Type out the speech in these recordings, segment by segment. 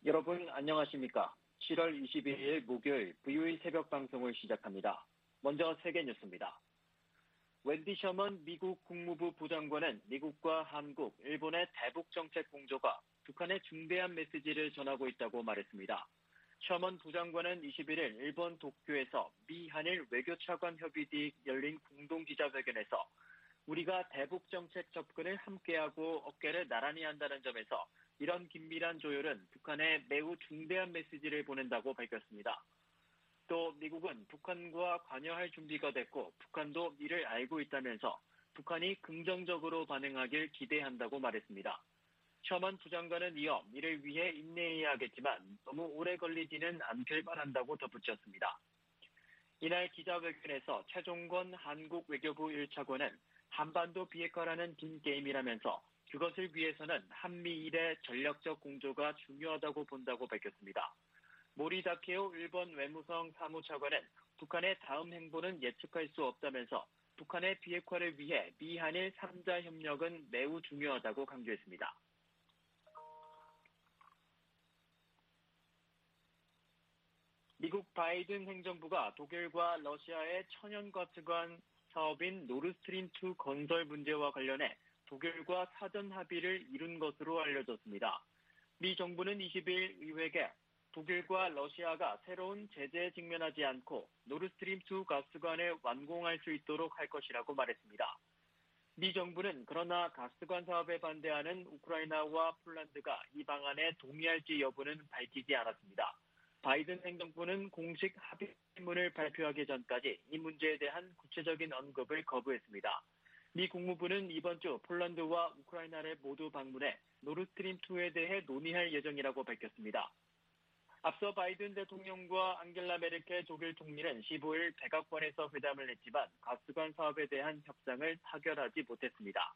여러분 안녕하십니까? 7월 22일 목요일 VOE 새벽 방송을 시작합니다. 먼저 세계 뉴스입니다. 웬디 셔먼 미국 국무부 부장관은 미국과 한국, 일본의 대북 정책 공조가 북한에 중대한 메시지를 전하고 있다고 말했습니다. 셔먼 부장관은 21일 일본 도쿄에서 미 한일 외교차관 협의 뒤 열린 공동기자회견에서 우리가 대북 정책 접근을 함께하고 어깨를 나란히 한다는 점에서 이런 긴밀한 조율은 북한에 매우 중대한 메시지를 보낸다고 밝혔습니다. 또 미국은 북한과 관여할 준비가 됐고 북한도 이를 알고 있다면서 북한이 긍정적으로 반응하길 기대한다고 말했습니다. 셔먼 부장관은 이어 이를 위해 인내해야 하겠지만 너무 오래 걸리지는 않길 바란다고 덧붙였습니다. 이날 기자회견에서 최종건 한국 외교부 1차관은 한반도 비핵화라는 긴 게임이라면서 그것을 위해서는 한미일의 전략적 공조가 중요하다고 본다고 밝혔습니다. 모리 다케오 일본 외무성 사무차관은 북한의 다음 행보는 예측할 수 없다면서 북한의 비핵화를 위해 미한일 3자 협력은 매우 중요하다고 강조했습니다. 미국 바이든 행정부가 독일과 러시아의 천연가스관 사업인 노르스트림2 건설 문제와 관련해 독일과 사전 합의를 이룬 것으로 알려졌습니다. 미 정부는 20일 의회에 독일과 러시아가 새로운 제재에 직면하지 않고 노르스트림2 가스관을 완공할 수 있도록 할 것이라고 말했습니다. 미 정부는 그러나 가스관 사업에 반대하는 우크라이나와 폴란드가 이 방안에 동의할지 여부는 밝히지 않았습니다. 바이든 행정부는 공식 합의문을 발표하기 전까지 이 문제에 대한 구체적인 언급을 거부했습니다. 미 국무부는 이번 주 폴란드와 우크라이나를 모두 방문해 노르스트림2에 대해 논의할 예정이라고 밝혔습니다. 앞서 바이든 대통령과 앙겔라 메르켈 독일 총리는 15일 백악관에서 회담을 했지만 가스관 사업에 대한 협상을 타결하지 못했습니다.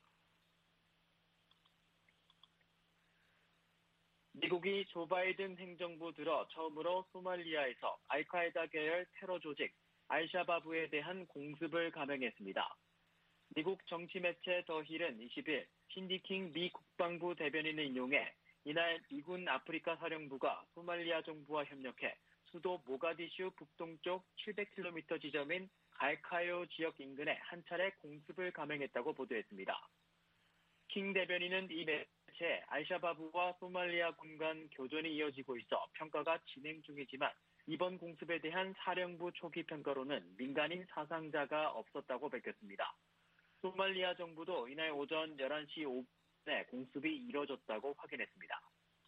미국이 조 바이든 행정부 들어 처음으로 소말리아에서 알카에다 계열 테러 조직 알샤바브에 대한 공습을 감행했습니다. 미국 정치 매체 더 힐은 20일 신디킹 미 국방부 대변인을 인용해 이날 미군 아프리카 사령부가 소말리아 정부와 협력해 수도 모가디슈 북동쪽 700km 지점인 갈카요 지역 인근에 한 차례 공습을 감행했다고 보도했습니다. 킹 대변인은 이 매체에 알샤바브와 소말리아군 간 교전이 이어지고 있어 평가가 진행 중이지만 이번 공습에 대한 사령부 초기 평가로는 민간인 사상자가 없었다고 밝혔습니다. 소말리아 정부도 이날 오전 11시 5분에 공습이 이뤄졌다고 확인했습니다.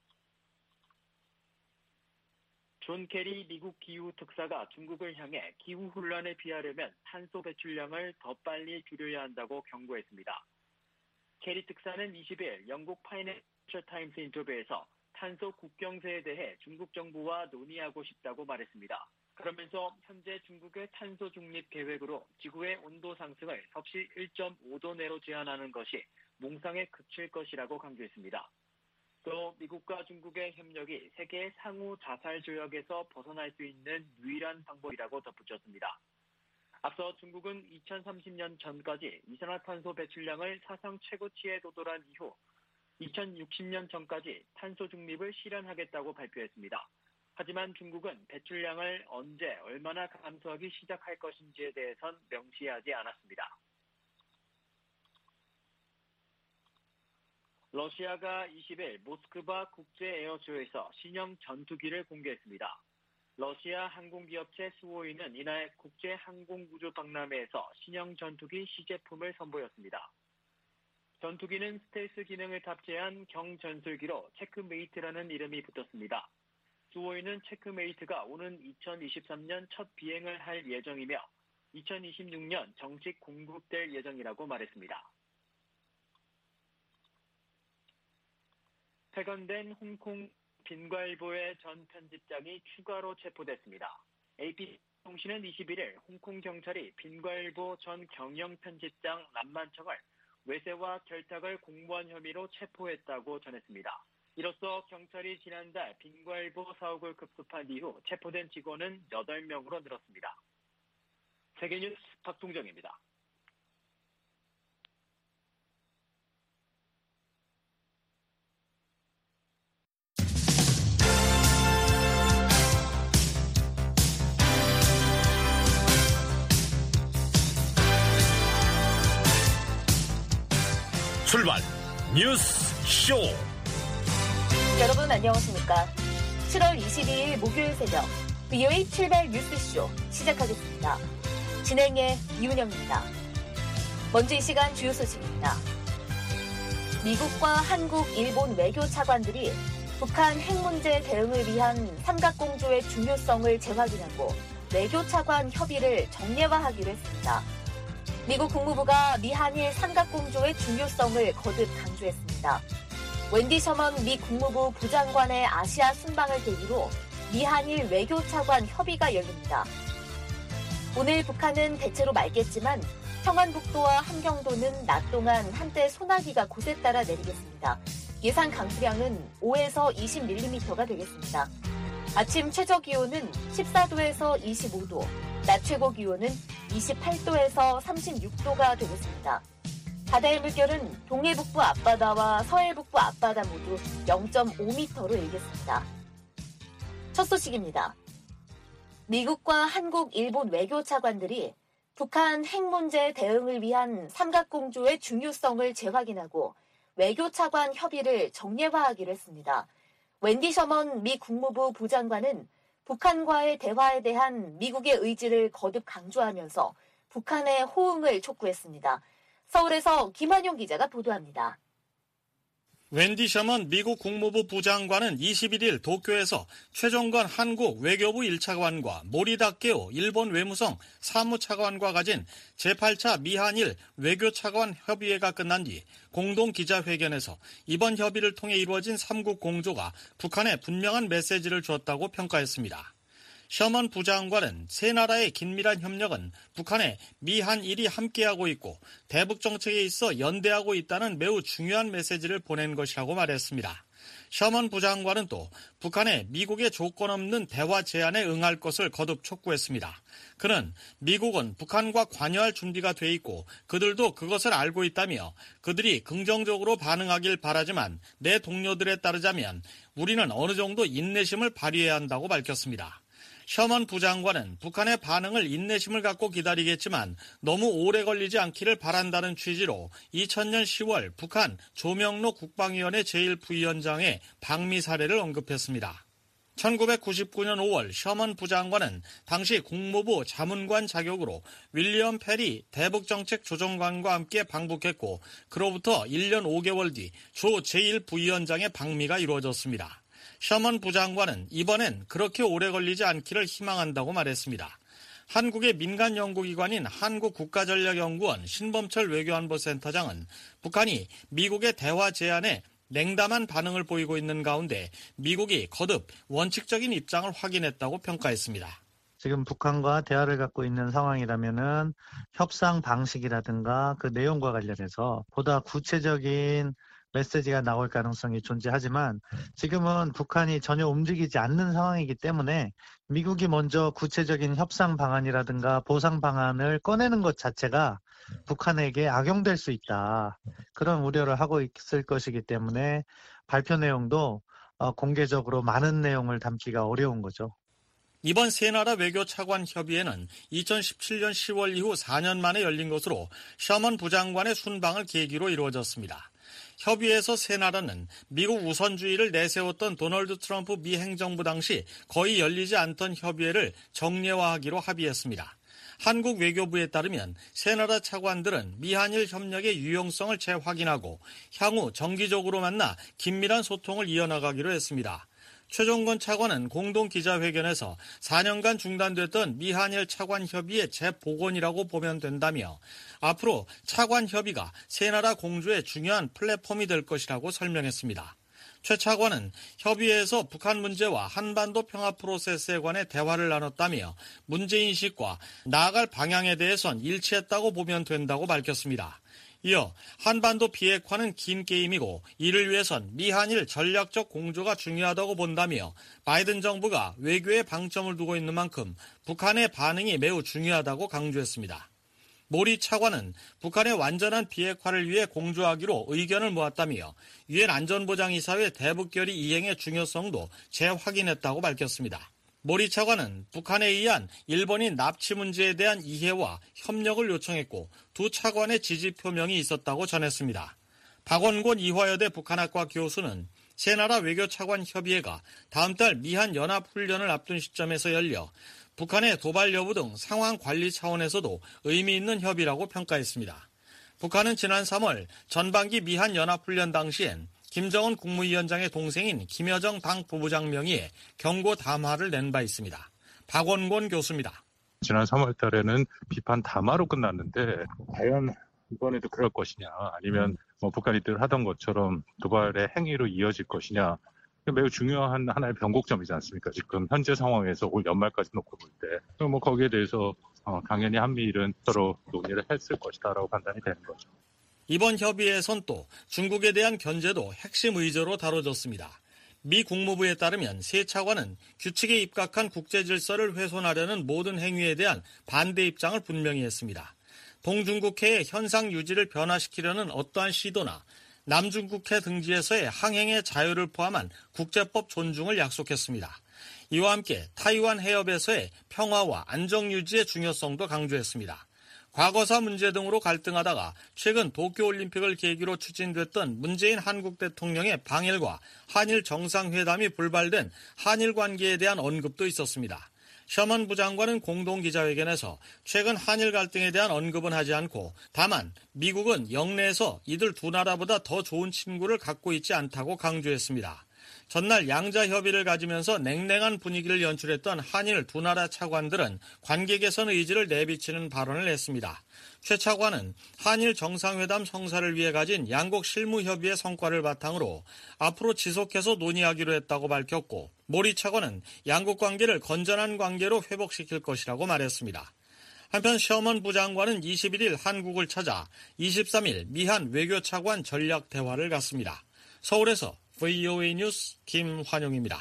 존 케리 미국 기후특사가 중국을 향해 기후혼란을 피하려면 탄소 배출량을 더 빨리 줄여야 한다고 경고했습니다. 케리 특사는 20일 영국 파이낸셜 타임스 인터뷰에서 탄소 국경세에 대해 중국 정부와 논의하고 싶다고 말했습니다. 그러면서 현재 중국의 탄소 중립 계획으로 지구의 온도 상승을 섭씨 1.5도 내로 제한하는 것이 몽상에 그칠 것이라고 강조했습니다. 또 미국과 중국의 협력이 세계의 상호 자살 조약에서 벗어날 수 있는 유일한 방법이라고 덧붙였습니다. 앞서 중국은 2030년 전까지 이산화탄소 배출량을 사상 최고치에 도달한 이후 2060년 전까지 탄소 중립을 실현하겠다고 발표했습니다. 하지만 중국은 배출량을 언제 얼마나 감소하기 시작할 것인지에 대해선 명시하지 않았습니다. 러시아가 20일 모스크바 국제 에어쇼에서 신형 전투기를 공개했습니다. 러시아 항공기업체 수호이는 이날 국제항공우주박람회에서 신형 전투기 시제품을 선보였습니다. 전투기는 스텔스 기능을 탑재한 경전술기로 체크메이트라는 이름이 붙었습니다. 수호이는 체크메이트가 오는 2023년 첫 비행을 할 예정이며 2026년 정식 공급될 예정이라고 말했습니다. 폐건된 홍콩 빈과일보의 전 편집장이 추가로 체포됐습니다. AP통신은 21일 홍콩 경찰이 빈과일보 전 경영편집장 남만청을 외세와 결탁을 공모한 혐의로 체포했다고 전했습니다. 이로써 경찰이 지난달 빈과일보 사옥을 급습한 이후 체포된 직원은 8명으로 늘었습니다. 세계뉴스 박동정입니다. 출발 뉴스 쇼. 여러분 안녕하십니까? 7월 22일 목요일 새벽 VOA 출발 뉴스 쇼 시작하겠습니다. 진행의 이은영입니다. 먼저 이 시간 주요 소식입니다. 미국과 한국, 일본 외교 차관들이 북한 핵 문제 대응을 위한 삼각공조의 중요성을 재확인하고 외교 차관 협의를 정례화하기로 했습니다. 미국 국무부가 미한일 삼각공조의 중요성을 거듭 강조했습니다. 웬디 셔먼 미 국무부 부장관의 아시아 순방을 계기로 미한일 외교 차관 협의가 열립니다. 오늘 북한은 대체로 맑겠지만 평안북도와 함경도는 낮 동안 한때 소나기가 곳에 따라 내리겠습니다. 예상 강수량은 5에서 20mm가 되겠습니다. 아침 최저 기온은 14도에서 25도, 낮 최고 기온은 28도에서 36도가 되겠습니다. 바다의 물결은 동해북부 앞바다와 서해북부 앞바다 모두 0.5m로 일겠습니다. 첫 소식입니다. 미국과 한국, 일본 외교 차관들이 북한 핵 문제 대응을 위한 삼각공조의 중요성을 재확인하고 외교 차관 협의를 정례화하기로 했습니다. 웬디 셔먼 미 국무부 부장관은 북한과의 대화에 대한 미국의 의지를 거듭 강조하면서 북한의 호응을 촉구했습니다. 서울에서 김한용 기자가 보도합니다. 웬디 셔먼 미국 국무부 부장관은 21일 도쿄에서 최종건 한국 외교부 1차관과 모리 다케오 일본 외무성 사무차관과 가진 제8차 미한일 외교차관 협의회가 끝난 뒤 공동 기자회견에서 이번 협의를 통해 이루어진 3국 공조가 북한에 분명한 메시지를 줬다고 평가했습니다. 셔먼 부장관은 세 나라의 긴밀한 협력은 북한에 미한일이 함께하고 있고 대북 정책에 있어 연대하고 있다는 매우 중요한 메시지를 보낸 것이라고 말했습니다. 셔먼 부장관은 또 북한에 미국의 조건 없는 대화 제안에 응할 것을 거듭 촉구했습니다. 그는 미국은 북한과 관여할 준비가 돼 있고 그들도 그것을 알고 있다며 그들이 긍정적으로 반응하길 바라지만 내 동료들에 따르자면 우리는 어느 정도 인내심을 발휘해야 한다고 밝혔습니다. 셔먼 부장관은 북한의 반응을 인내심을 갖고 기다리겠지만 너무 오래 걸리지 않기를 바란다는 취지로 2000년 10월 북한 조명로 국방위원회 제1부위원장의 방미 사례를 언급했습니다. 1999년 5월 셔먼 부장관은 당시 국무부 자문관 자격으로 윌리엄 페리 대북정책조정관과 함께 방북했고 그로부터 1년 5개월 뒤 조 제1부위원장의 방미가 이루어졌습니다. 셔먼 부장관은 이번엔 그렇게 오래 걸리지 않기를 희망한다고 말했습니다. 한국의 민간 연구기관인 한국국가전략연구원 신범철 외교안보센터장은 북한이 미국의 대화 제안에 냉담한 반응을 보이고 있는 가운데 미국이 거듭 원칙적인 입장을 확인했다고 평가했습니다. 지금 북한과 대화를 갖고 있는 상황이라면은 협상 방식이라든가 그 내용과 관련해서 보다 구체적인 메시지가 나올 가능성이 존재하지만 지금은 북한이 전혀 움직이지 않는 상황이기 때문에 미국이 먼저 구체적인 협상 방안이라든가 보상 방안을 꺼내는 것 자체가 북한에게 악용될 수 있다. 그런 우려를 하고 있을 것이기 때문에 발표 내용도 공개적으로 많은 내용을 담기가 어려운 거죠. 이번 세 나라 외교 차관 협의회는 2017년 10월 이후 4년 만에 열린 것으로 셔먼 부장관의 순방을 계기로 이루어졌습니다. 협의에서 세 나라는 미국 우선주의를 내세웠던 도널드 트럼프 미 행정부 당시 거의 열리지 않던 협의회를 정례화하기로 합의했습니다. 한국 외교부에 따르면 세 나라 차관들은 미한일 협력의 유용성을 재확인하고 향후 정기적으로 만나 긴밀한 소통을 이어나가기로 했습니다. 최종건 차관은 공동 기자회견에서 4년간 중단됐던 미한일 차관 협의의 재복원이라고 보면 된다며 앞으로 차관 협의가 세 나라 공조의 중요한 플랫폼이 될 것이라고 설명했습니다. 최 차관은 협의회에서 북한 문제와 한반도 평화 프로세스에 관해 대화를 나눴다며 문제인식과 나아갈 방향에 대해선 일치했다고 보면 된다고 밝혔습니다. 이어 한반도 비핵화는 긴 게임이고 이를 위해선 미한일 전략적 공조가 중요하다고 본다며 바이든 정부가 외교에 방점을 두고 있는 만큼 북한의 반응이 매우 중요하다고 강조했습니다. 모리 차관은 북한의 완전한 비핵화를 위해 공조하기로 의견을 모았다며 유엔 안전보장이사회 대북결의 이행의 중요성도 재확인했다고 밝혔습니다. 모리 차관은 북한에 의한 일본인 납치 문제에 대한 이해와 협력을 요청했고 두 차관의 지지 표명이 있었다고 전했습니다. 박원곤 이화여대 북한학과 교수는 세 나라 외교차관 협의회가 다음 달 미한 연합훈련을 앞둔 시점에서 열려 북한의 도발 여부 등 상황 관리 차원에서도 의미 있는 협의라고 평가했습니다. 북한은 지난 3월 전반기 미한 연합훈련 당시엔 김정은 국무위원장의 동생인 김여정 당 부부장 명의의 경고 담화를 낸 바 있습니다. 박원곤 교수입니다. 지난 3월 달에는 비판 담화로 끝났는데 과연 이번에도 그럴 것이냐 아니면 북한이 늘 하던 것처럼 도발의 행위로 이어질 것이냐 매우 중요한 하나의 변곡점이지 않습니까? 지금 현재 상황에서 올 연말까지 놓고 볼 때 거기에 대해서 당연히 한미일은 서로 논의를 했을 것이다라고 판단이 되는 거죠. 이번 협의에선 또 중국에 대한 견제도 핵심 의제로 다뤄졌습니다. 미 국무부에 따르면 세 차관은 규칙에 입각한 국제 질서를 훼손하려는 모든 행위에 대한 반대 입장을 분명히 했습니다. 동중국해의 현상 유지를 변화시키려는 어떠한 시도나 남중국해 등지에서의 항행의 자유를 포함한 국제법 존중을 약속했습니다. 이와 함께 타이완 해협에서의 평화와 안정 유지의 중요성도 강조했습니다. 과거사 문제 등으로 갈등하다가 최근 도쿄올림픽을 계기로 추진됐던 문재인 한국 대통령의 방일과 한일 정상회담이 불발된 한일 관계에 대한 언급도 있었습니다. 셔먼 부장관은 공동기자회견에서 최근 한일 갈등에 대한 언급은 하지 않고 다만 미국은 영내에서 이들 두 나라보다 더 좋은 친구를 갖고 있지 않다고 강조했습니다. 전날 양자 협의를 가지면서 냉랭한 분위기를 연출했던 한일 두 나라 차관들은 관계 개선 의지를 내비치는 발언을 했습니다. 최 차관은 한일 정상회담 성사를 위해 가진 양국 실무협의의 성과를 바탕으로 앞으로 지속해서 논의하기로 했다고 밝혔고 모리 차관은 양국 관계를 건전한 관계로 회복시킬 것이라고 말했습니다. 한편 셔먼 부장관은 21일 한국을 찾아 23일 미한 외교차관 전략 대화를 갖습니다. 서울에서 VOA 뉴스 김환용입니다.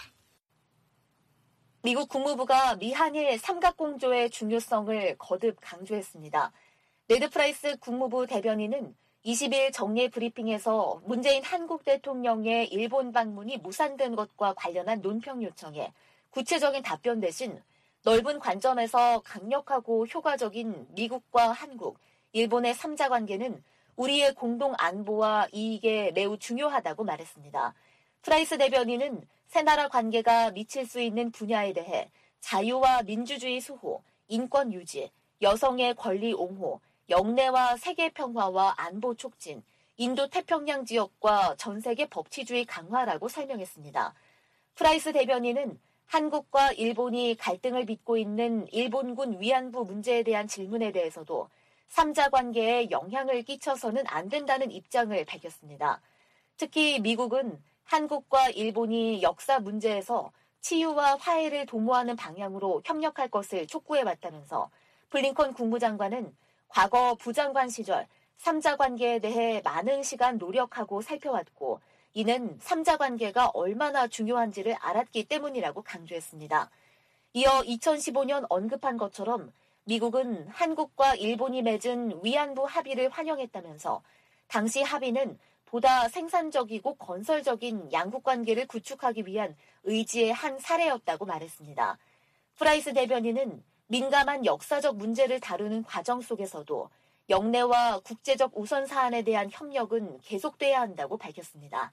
미국 국무부가 미한일 삼각공조의 중요성을 거듭 강조했습니다. 네드 프라이스 국무부 대변인은 20일 정례 브리핑에서 문재인 한국 대통령의 일본 방문이 무산된 것과 관련한 논평 요청에 구체적인 답변 대신 넓은 관점에서 강력하고 효과적인 미국과 한국, 일본의 3자 관계는 우리의 공동 안보와 이익에 매우 중요하다고 말했습니다. 프라이스 대변인은 세 나라 관계가 미칠 수 있는 분야에 대해 자유와 민주주의 수호, 인권 유지, 여성의 권리 옹호, 영내와 세계 평화와 안보 촉진, 인도 태평양 지역과 전 세계 법치주의 강화라고 설명했습니다. 프라이스 대변인은 한국과 일본이 갈등을 빚고 있는 일본군 위안부 문제에 대한 질문에 대해서도 3자 관계에 영향을 끼쳐서는 안 된다는 입장을 밝혔습니다. 특히 미국은 한국과 일본이 역사 문제에서 치유와 화해를 도모하는 방향으로 협력할 것을 촉구해왔다면서 블링컨 국무장관은 과거 부장관 시절 3자 관계에 대해 많은 시간 노력하고 살펴왔고 이는 3자 관계가 얼마나 중요한지를 알았기 때문이라고 강조했습니다. 이어 2015년 언급한 것처럼 미국은 한국과 일본이 맺은 위안부 합의를 환영했다면서 당시 합의는 보다 생산적이고 건설적인 양국 관계를 구축하기 위한 의지의 한 사례였다고 말했습니다. 프라이스 대변인은 민감한 역사적 문제를 다루는 과정 속에서도 영내와 국제적 우선 사안에 대한 협력은 계속돼야 한다고 밝혔습니다.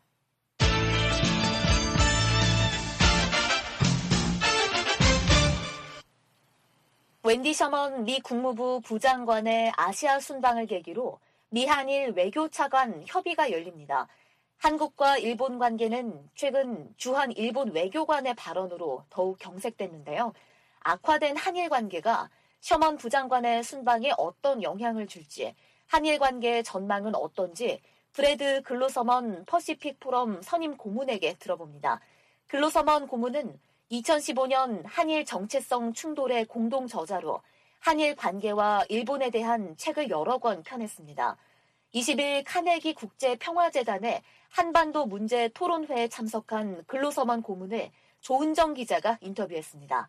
웬디 셔먼 미 국무부 부장관의 아시아 순방을 계기로 미한일 외교차관 협의가 열립니다. 한국과 일본 관계는 최근 주한 일본 외교관의 발언으로 더욱 경색됐는데요. 악화된 한일 관계가 셔먼 부장관의 순방에 어떤 영향을 줄지, 한일 관계의 전망은 어떤지 브래드 글로서먼 퍼시픽 포럼 선임 고문에게 들어봅니다. 글로서먼 고문은 2015년 한일 정체성 충돌의 공동 저자로 한일 관계와 일본에 대한 책을 여러 권 펴냈습니다. 20일 카네기 국제평화재단의 한반도 문제 토론회에 참석한 글로서먼 고문을 조은정 기자가 인터뷰했습니다.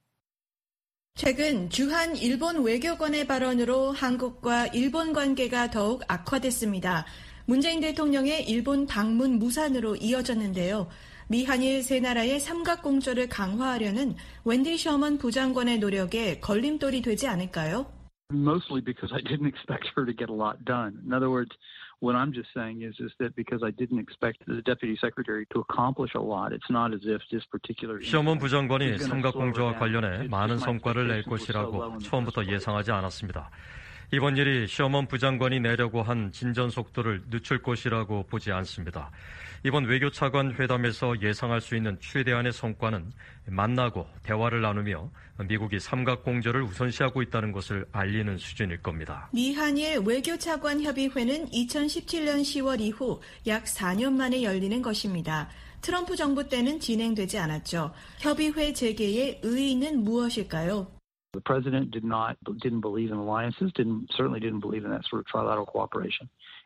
최근 주한 일본 외교관의 발언으로 한국과 일본 관계가 더욱 악화됐습니다. 문재인 대통령의 일본 방문 무산으로 이어졌는데요. 미한일 세 나라의 삼각공조를 강화하려는 웬디 셔먼 부장관의 노력에 걸림돌이 되지 않을까요? Mostly because I didn't expect her to get a lot done. In other words, What I'm just saying is that because I didn't expect the deputy secretary to accomplish a lot, it's not as if this particular. 시어먼 부장관이 삼각공조와 관련해 많은 성과를 낼 것이라고 처음부터 예상하지 않았습니다. 이번 일이 시어먼 부장관이 내려고 한 진전 속도를 늦출 것이라고 보지 않습니다. 이번 외교차관 회담에서 예상할 수 있는 최대한의 성과는 만나고 대화를 나누며 미국이 삼각공조를 우선시하고 있다는 것을 알리는 수준일 겁니다. 미한일 외교차관 협의회는 2017년 10월 이후 약 4년 만에 열리는 것입니다. 트럼프 정부 때는 진행되지 않았죠. 협의회 재개의 의의는 무엇일까요? The president didn't believe in alliances, certainly didn't believe in that sort of trilateral cooperation.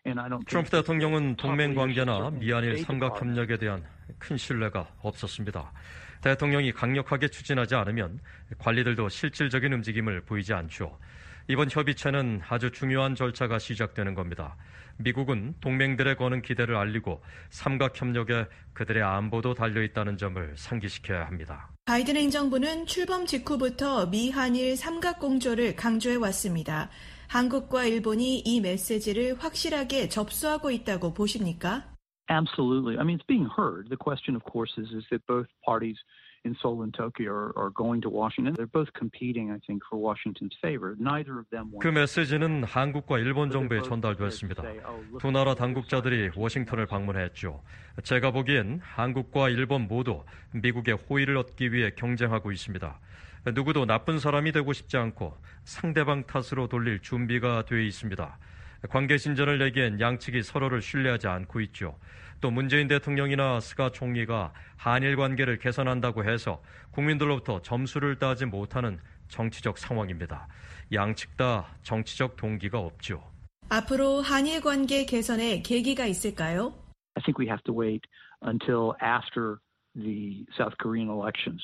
트럼프 대통령은 동맹 관계나 미한일 삼각 협력에 대한 큰 신뢰가 없었습니다. 대통령이 강력하게 추진하지 않으면 관리들도 실질적인 움직임을 보이지 않죠. 이번 협의체는 아주 중요한 절차가 시작되는 겁니다. 미국은 동맹들에 거는 기대를 알리고 삼각 협력에 그들의 안보도 달려있다는 점을 상기시켜야 합니다. 바이든 행정부는 출범 직후부터 미한일 삼각공조를 강조해왔습니다. 한국과 일본이 이 메시지를 확실하게 접수하고 있다고 보십니까? Absolutely. I mean, it's being heard. The question, of course, is that both parties in Seoul and Tokyo are going to Washington. They're both competing, I think, for Washington's favor. Neither of them. 그 메시지는 한국과 일본 정부에 전달됐습니다. 두 나라 당국자들이 워싱턴을 방문했죠. 제가 보기엔 한국과 일본 모두 미국의 호의를 얻기 위해 경쟁하고 있습니다. 누구도 나쁜 사람이 되고 싶지 않고 상대방 탓으로 돌릴 준비가 돼 있습니다. 관계 진전을 내기엔 양측이 서로를 신뢰하지 않고 있죠. 또 문재인 대통령이나 스가 총리가 한일 관계를 개선한다고 해서 국민들로부터 점수를 따지 못하는 정치적 상황입니다. 양측 다 정치적 동기가 없죠. 앞으로 한일 관계 개선에 계기가 있을까요? I think we have to wait until after the South Korean elections.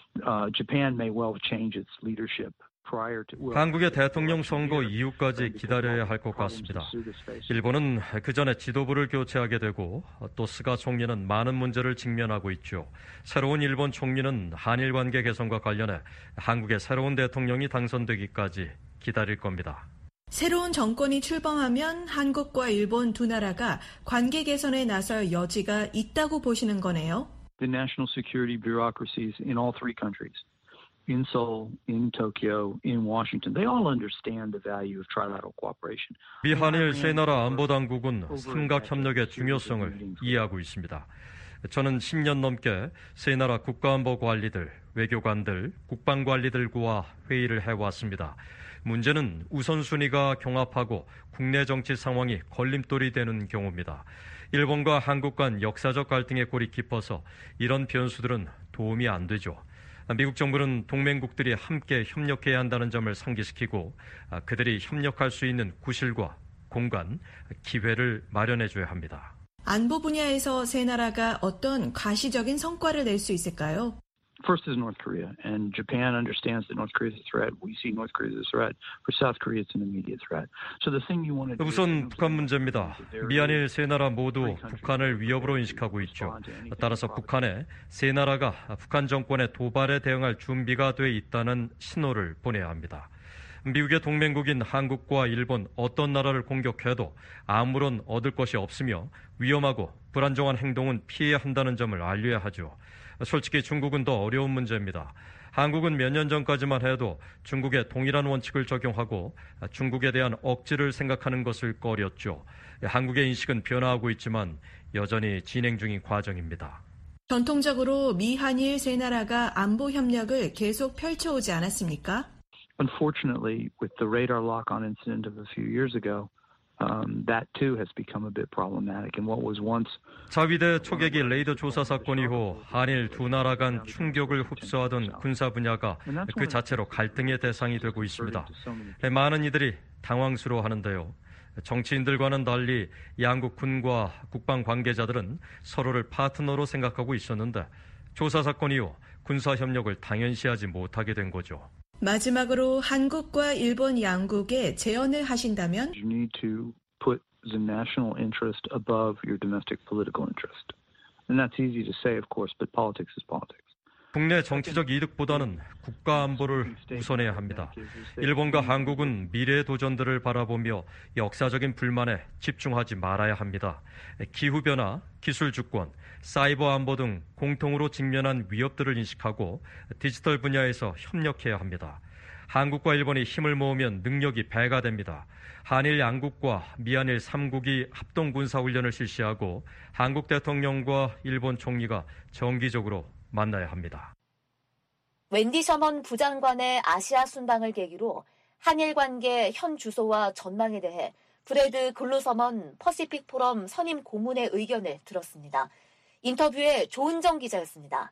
Japan may well change its leadership. 한국의 대통령 선거 이후까지 기다려야 할 것 같습니다. 일본은 그 전에 지도부를 교체하게 되고 또 스가 총리는 많은 문제를 직면하고 있죠. 새로운 일본 총리는 한일 관계 개선과 관련해 한국의 새로운 대통령이 당선되기까지 기다릴 겁니다. 새로운 정권이 출범하면 한국과 일본 두 나라가 관계 개선에 나설 여지가 있다고 보시는 거네요. The national security bureaucracies in all three countries. In Seoul, in Tokyo, in Washington, they all understand the value of trilateral cooperation. 미한일 세 나라 안보 당국은 삼각 협력의 중요성을 이해하고 있습니다. 저는 10년 넘게 세 나라 국가안보 관리들, 외교관들, 국방관리들과 회의를 해왔습니다. 문제는 우선순위가 경합하고 국내 정치 상황이 걸림돌이 되는 경우입니다. 일본과 한국 간 역사적 갈등의 골이 깊어서 이런 변수들은 도움이 안 되죠. 미국 정부는 동맹국들이 함께 협력해야 한다는 점을 상기시키고 그들이 협력할 수 있는 구실과 공간, 기회를 마련해줘야 합니다. 안보 분야에서 세 나라가 어떤 가시적인 성과를 낼 수 있을까요? First is North Korea, and Japan understands that North Korea is a threat. We see North Korea as a threat. For South Korea, it's an immediate threat. So the thing you want to do. 우선 북한 문제입니다. 미한일 세 나라 모두 북한을 위협으로 인식하고 있죠. 따라서 북한에 세 나라가 북한 정권의 도발에 대응할 준비가 돼 있다는 신호를 보내야 합니다. 미국의 동맹국인 한국과 일본 어떤 나라를 공격해도 아무런 얻을 것이 없으며 위험하고 불안정한 행동은 피해야 한다는 점을 알려야 하죠. 솔직히 중국은 더 어려운 문제입니다. 한국은 몇 년 전까지만 해도 중국의 동일한 원칙을 적용하고 중국에 대한 억지를 생각하는 것을 꺼렸죠. 한국의 인식은 변화하고 있지만 여전히 진행 중인 과정입니다. 전통적으로 미한일 세 나라가 안보 협력을 계속 펼쳐오지 않았습니까? Unfortunately, with the radar lock-on incident of a few years ago, that too has become a bit problematic. And what was once 자위대 초계기 레이더 조사 사건 이후 한일 두 나라 간 충격을 흡수하던 군사 분야가 그 자체로 갈등의 대상이 되고 있습니다. 많은 이들이 당황스러워하는데요. 정치인들과는 달리 양국 군과 국방 관계자들은 서로를 파트너로 생각하고 있었는데 조사 사건 이후 군사 협력을 당연시하지 못하게 된 거죠. 마지막으로 한국과 일본 양국에 제언을 하신다면 you need to put the national interest above your domestic political interest. And that's easy to say, of course, but politics is politics. 국내 정치적 이득보다는 국가 안보를 우선해야 합니다. 일본과 한국은 미래의 도전들을 바라보며 역사적인 불만에 집중하지 말아야 합니다. 기후변화, 기술 주권, 사이버 안보 등 공통으로 직면한 위협들을 인식하고 디지털 분야에서 협력해야 합니다. 한국과 일본이 힘을 모으면 능력이 배가 됩니다. 한일 양국과 미한일 3국이 합동 군사훈련을 실시하고 한국 대통령과 일본 총리가 정기적으로 만나야 합니다. 웬디 셔먼 부장관의 아시아 순방을 계기로 한일 관계 현 주소와 전망에 대해 브래드 글루서먼 퍼시픽 포럼 선임 고문의 의견을 들었습니다. 인터뷰에 조은정 기자였습니다.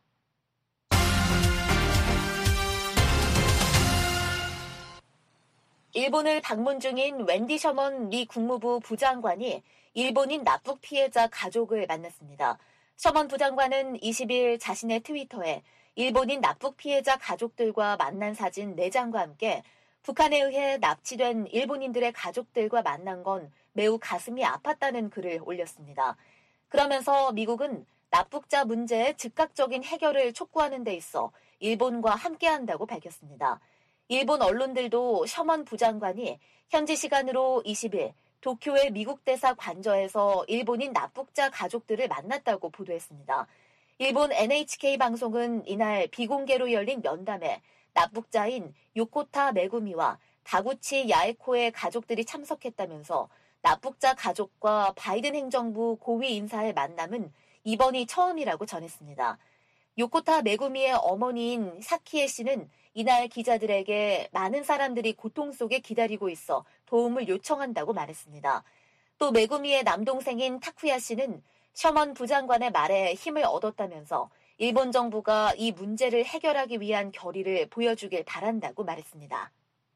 일본을 방문 중인 웬디 셔먼 미 국무부 부장관이 일본인 납북 피해자 가족을 만났습니다. 셔먼 부장관은 20일 자신의 트위터에 일본인 납북 피해자 가족들과 만난 사진 4장과 함께 북한에 의해 납치된 일본인들의 가족들과 만난 건 매우 가슴이 아팠다는 글을 올렸습니다. 그러면서 미국은 납북자 문제의 즉각적인 해결을 촉구하는 데 있어 일본과 함께한다고 밝혔습니다. 일본 언론들도 셔먼 부장관이 현지 시간으로 20일 도쿄의 미국 대사 관저에서 일본인 납북자 가족들을 만났다고 보도했습니다. 일본 NHK 방송은 이날 비공개로 열린 면담에 납북자인 요코타 메구미와 다구치 야에코의 가족들이 참석했다면서 납북자 가족과 바이든 행정부 고위 인사의 만남은 이번이 처음이라고 전했습니다. 요코타 메구미의 어머니인 사키에 씨는 이날 기자들에게 많은 사람들이 고통 속에 기다리고 있어 도움을 요청한다고 말했습니다. 또 메구미의 남동생인 타쿠야 씨는 셔먼 부장관의 말에 힘을 얻었다면서 일본 정부가 이 문제를 해결하기 위한 결의를 보여주길 바란다고 말했습니다.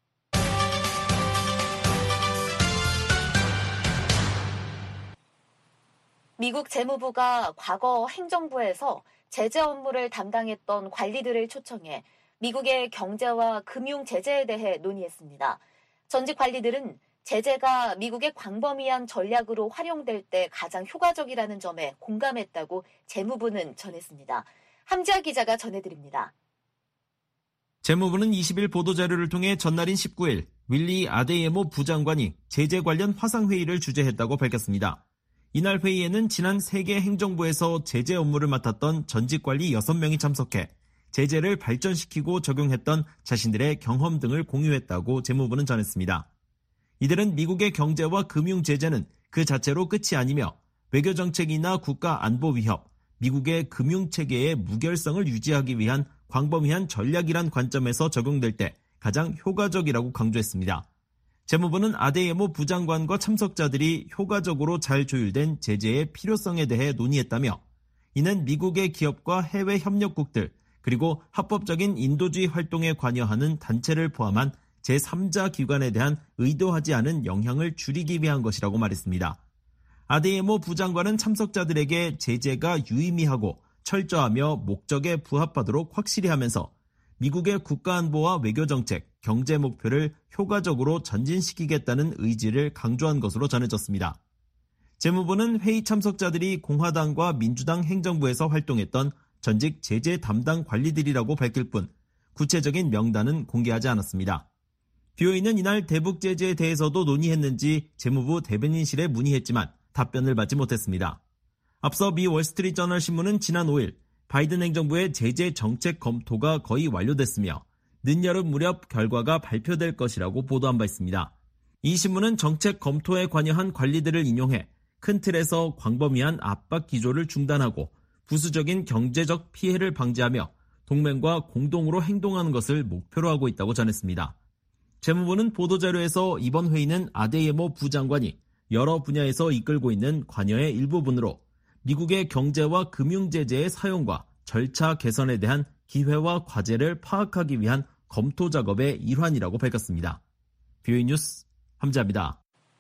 미국 재무부가 과거 행정부에서 제재 업무를 담당했던 관리들을 초청해 미국의 경제와 금융 제재에 대해 논의했습니다. 전직 관리들은 제재가 미국의 광범위한 전략으로 활용될 때 가장 효과적이라는 점에 공감했다고 재무부는 전했습니다. 함지아 기자가 전해드립니다. 재무부는 20일 보도자료를 통해 전날인 19일 윌리 아데예모 부장관이 제재 관련 화상회의를 주재했다고 밝혔습니다. 이날 회의에는 지난 세계 행정부에서 제재 업무를 맡았던 전직 관리 6명이 참석해 제재를 발전시키고 적용했던 자신들의 경험 등을 공유했다고 재무부는 전했습니다. 이들은 미국의 경제와 금융 제재는 그 자체로 끝이 아니며 외교정책이나 국가 안보 위협, 미국의 금융체계의 무결성을 유지하기 위한 광범위한 전략이란 관점에서 적용될 때 가장 효과적이라고 강조했습니다. 재무부는 아데예모 부장관과 참석자들이 효과적으로 잘 조율된 제재의 필요성에 대해 논의했다며 이는 미국의 기업과 해외 협력국들 그리고 합법적인 인도주의 활동에 관여하는 단체를 포함한 제3자 기관에 대한 의도하지 않은 영향을 줄이기 위한 것이라고 말했습니다. 아데예모 부장관은 참석자들에게 제재가 유의미하고 철저하며 목적에 부합하도록 확실히 하면서 미국의 국가안보와 외교정책, 경제 목표를 효과적으로 전진시키겠다는 의지를 강조한 것으로 전해졌습니다. 재무부는 회의 참석자들이 공화당과 민주당 행정부에서 활동했던 전직 제재 담당 관리들이라고 밝힐 뿐 구체적인 명단은 공개하지 않았습니다. BOA는 이날 대북 제재에 대해서도 논의했는지 재무부 대변인실에 문의했지만 답변을 받지 못했습니다. 앞서 미 월스트리트저널 신문은 지난 5일 바이든 행정부의 제재 정책 검토가 거의 완료됐으며 늦여름 무렵 결과가 발표될 것이라고 보도한 바 있습니다. 이 신문은 정책 검토에 관여한 관리들을 인용해 큰 틀에서 광범위한 압박 기조를 중단하고 부수적인 경제적 피해를 방지하며 동맹과 공동으로 행동하는 것을 목표로 하고 있다고 전했습니다. 재무부는 보도자료에서 이번 회의는 아데예모 부장관이 여러 분야에서 이끌고 있는 관여의 일부분으로 미국의 경제와 금융 제재의 사용과 절차 개선에 대한 기회와 과제를 파악하기 위한 검토 작업의 일환이라고 밝혔습니다. BOA 뉴스 함지아입니다.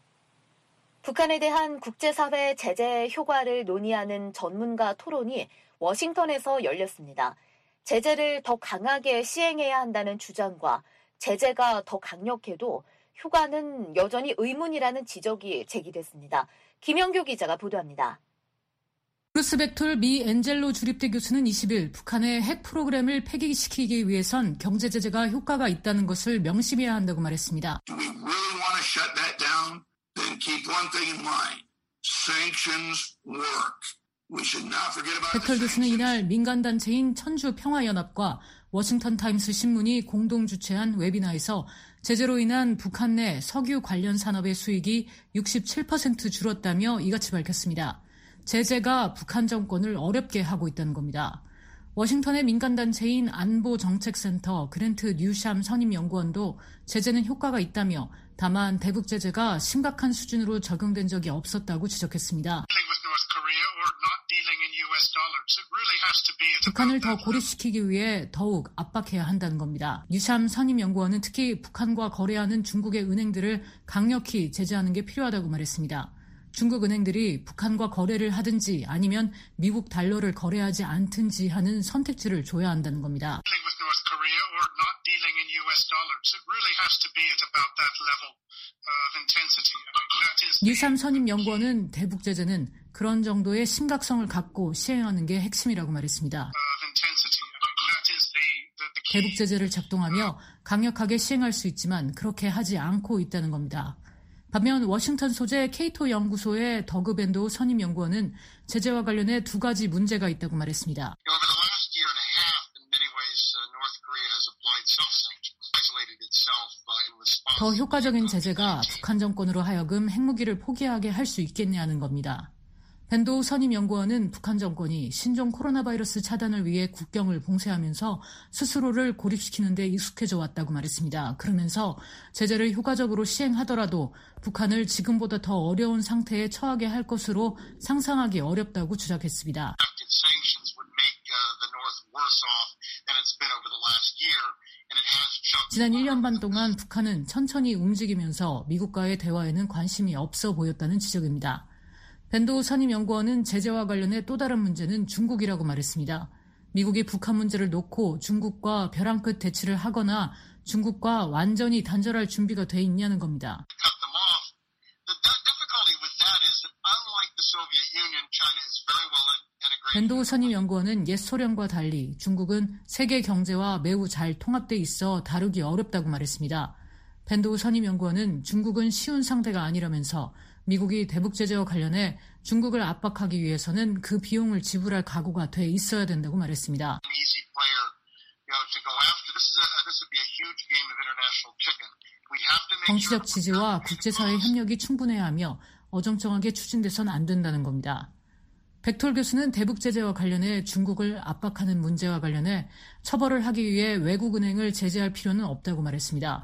북한에 대한 국제사회 제재 효과를 논의하는 전문가 토론이 워싱턴에서 열렸습니다. 제재를 더 강하게 시행해야 한다는 주장과 제재가 더 강력해도 효과는 여전히 의문이라는 지적이 제기됐습니다. 김영규 기자가 보도합니다. 브루스 백톨 미 엔젤로 주립대 교수는 20일 북한의 핵 프로그램을 폐기시키기 위해선 경제 제재가 효과가 있다는 것을 명심해야 한다고 말했습니다. 백톨 교수는 이날 민간단체인 천주평화연합과 워싱턴타임스 신문이 공동 주최한 웨비나에서 제재로 인한 북한 내 석유 관련 산업의 수익이 67% 줄었다며 이같이 밝혔습니다. 제재가 북한 정권을 어렵게 하고 있다는 겁니다. 워싱턴의 민간단체인 안보정책센터 그랜트 뉴샴 선임연구원도 제재는 효과가 있다며 다만 대북 제재가 심각한 수준으로 적용된 적이 없었다고 지적했습니다. 북한을 더 고립시키기 위해 더욱 압박해야 한다는 겁니다. 뉴샴 선임연구원은 특히 북한과 거래하는 중국의 은행들을 강력히 제재하는 게 필요하다고 말했습니다. 중국 은행들이 북한과 거래를 하든지 아니면 미국 달러를 거래하지 않든지 하는 선택지를 줘야 한다는 겁니다. 뉴샴 선임연구원은 대북 제재는 그런 정도의 심각성을 갖고 시행하는 게 핵심이라고 말했습니다. 대북 제재를 작동하며 강력하게 시행할 수 있지만 그렇게 하지 않고 있다는 겁니다. 반면 워싱턴 소재 케이토 연구소의 더그 밴도 선임연구원은 제재와 관련해 두 가지 문제가 있다고 말했습니다. 더 효과적인 제재가 북한 정권으로 하여금 핵무기를 포기하게 할 수 있겠냐는 겁니다. 밴도 선임연구원은 북한 정권이 신종 코로나 바이러스 차단을 위해 국경을 봉쇄하면서 스스로를 고립시키는 데 익숙해져 왔다고 말했습니다. 그러면서 제재를 효과적으로 시행하더라도 북한을 지금보다 더 어려운 상태에 처하게 할 것으로 상상하기 어렵다고 주장했습니다. 지난 1년 반 동안 북한은 천천히 움직이면서 미국과의 대화에는 관심이 없어 보였다는 지적입니다. 밴도 선임연구원은 제재와 관련해 또 다른 문제는 중국이라고 말했습니다. 미국이 북한 문제를 놓고 중국과 벼랑 끝 대치를 하거나 중국과 완전히 단절할 준비가 돼 있냐는 겁니다. 밴도 선임연구원은 옛 소련과 달리 중국은 세계 경제와 매우 잘 통합돼 있어 다루기 어렵다고 말했습니다. 밴도 선임연구원은 중국은 쉬운 상대가 아니라면서 미국이 대북 제재와 관련해 중국을 압박하기 위해서는 그 비용을 지불할 각오가 돼 있어야 된다고 말했습니다. 정치적 지지와 국제사회 협력이 충분해야 하며 어정쩡하게 추진돼서는 안 된다는 겁니다. 백톨 교수는 대북 제재와 관련해 중국을 압박하는 문제와 관련해 처벌을 하기 위해 외국은행을 제재할 필요는 없다고 말했습니다.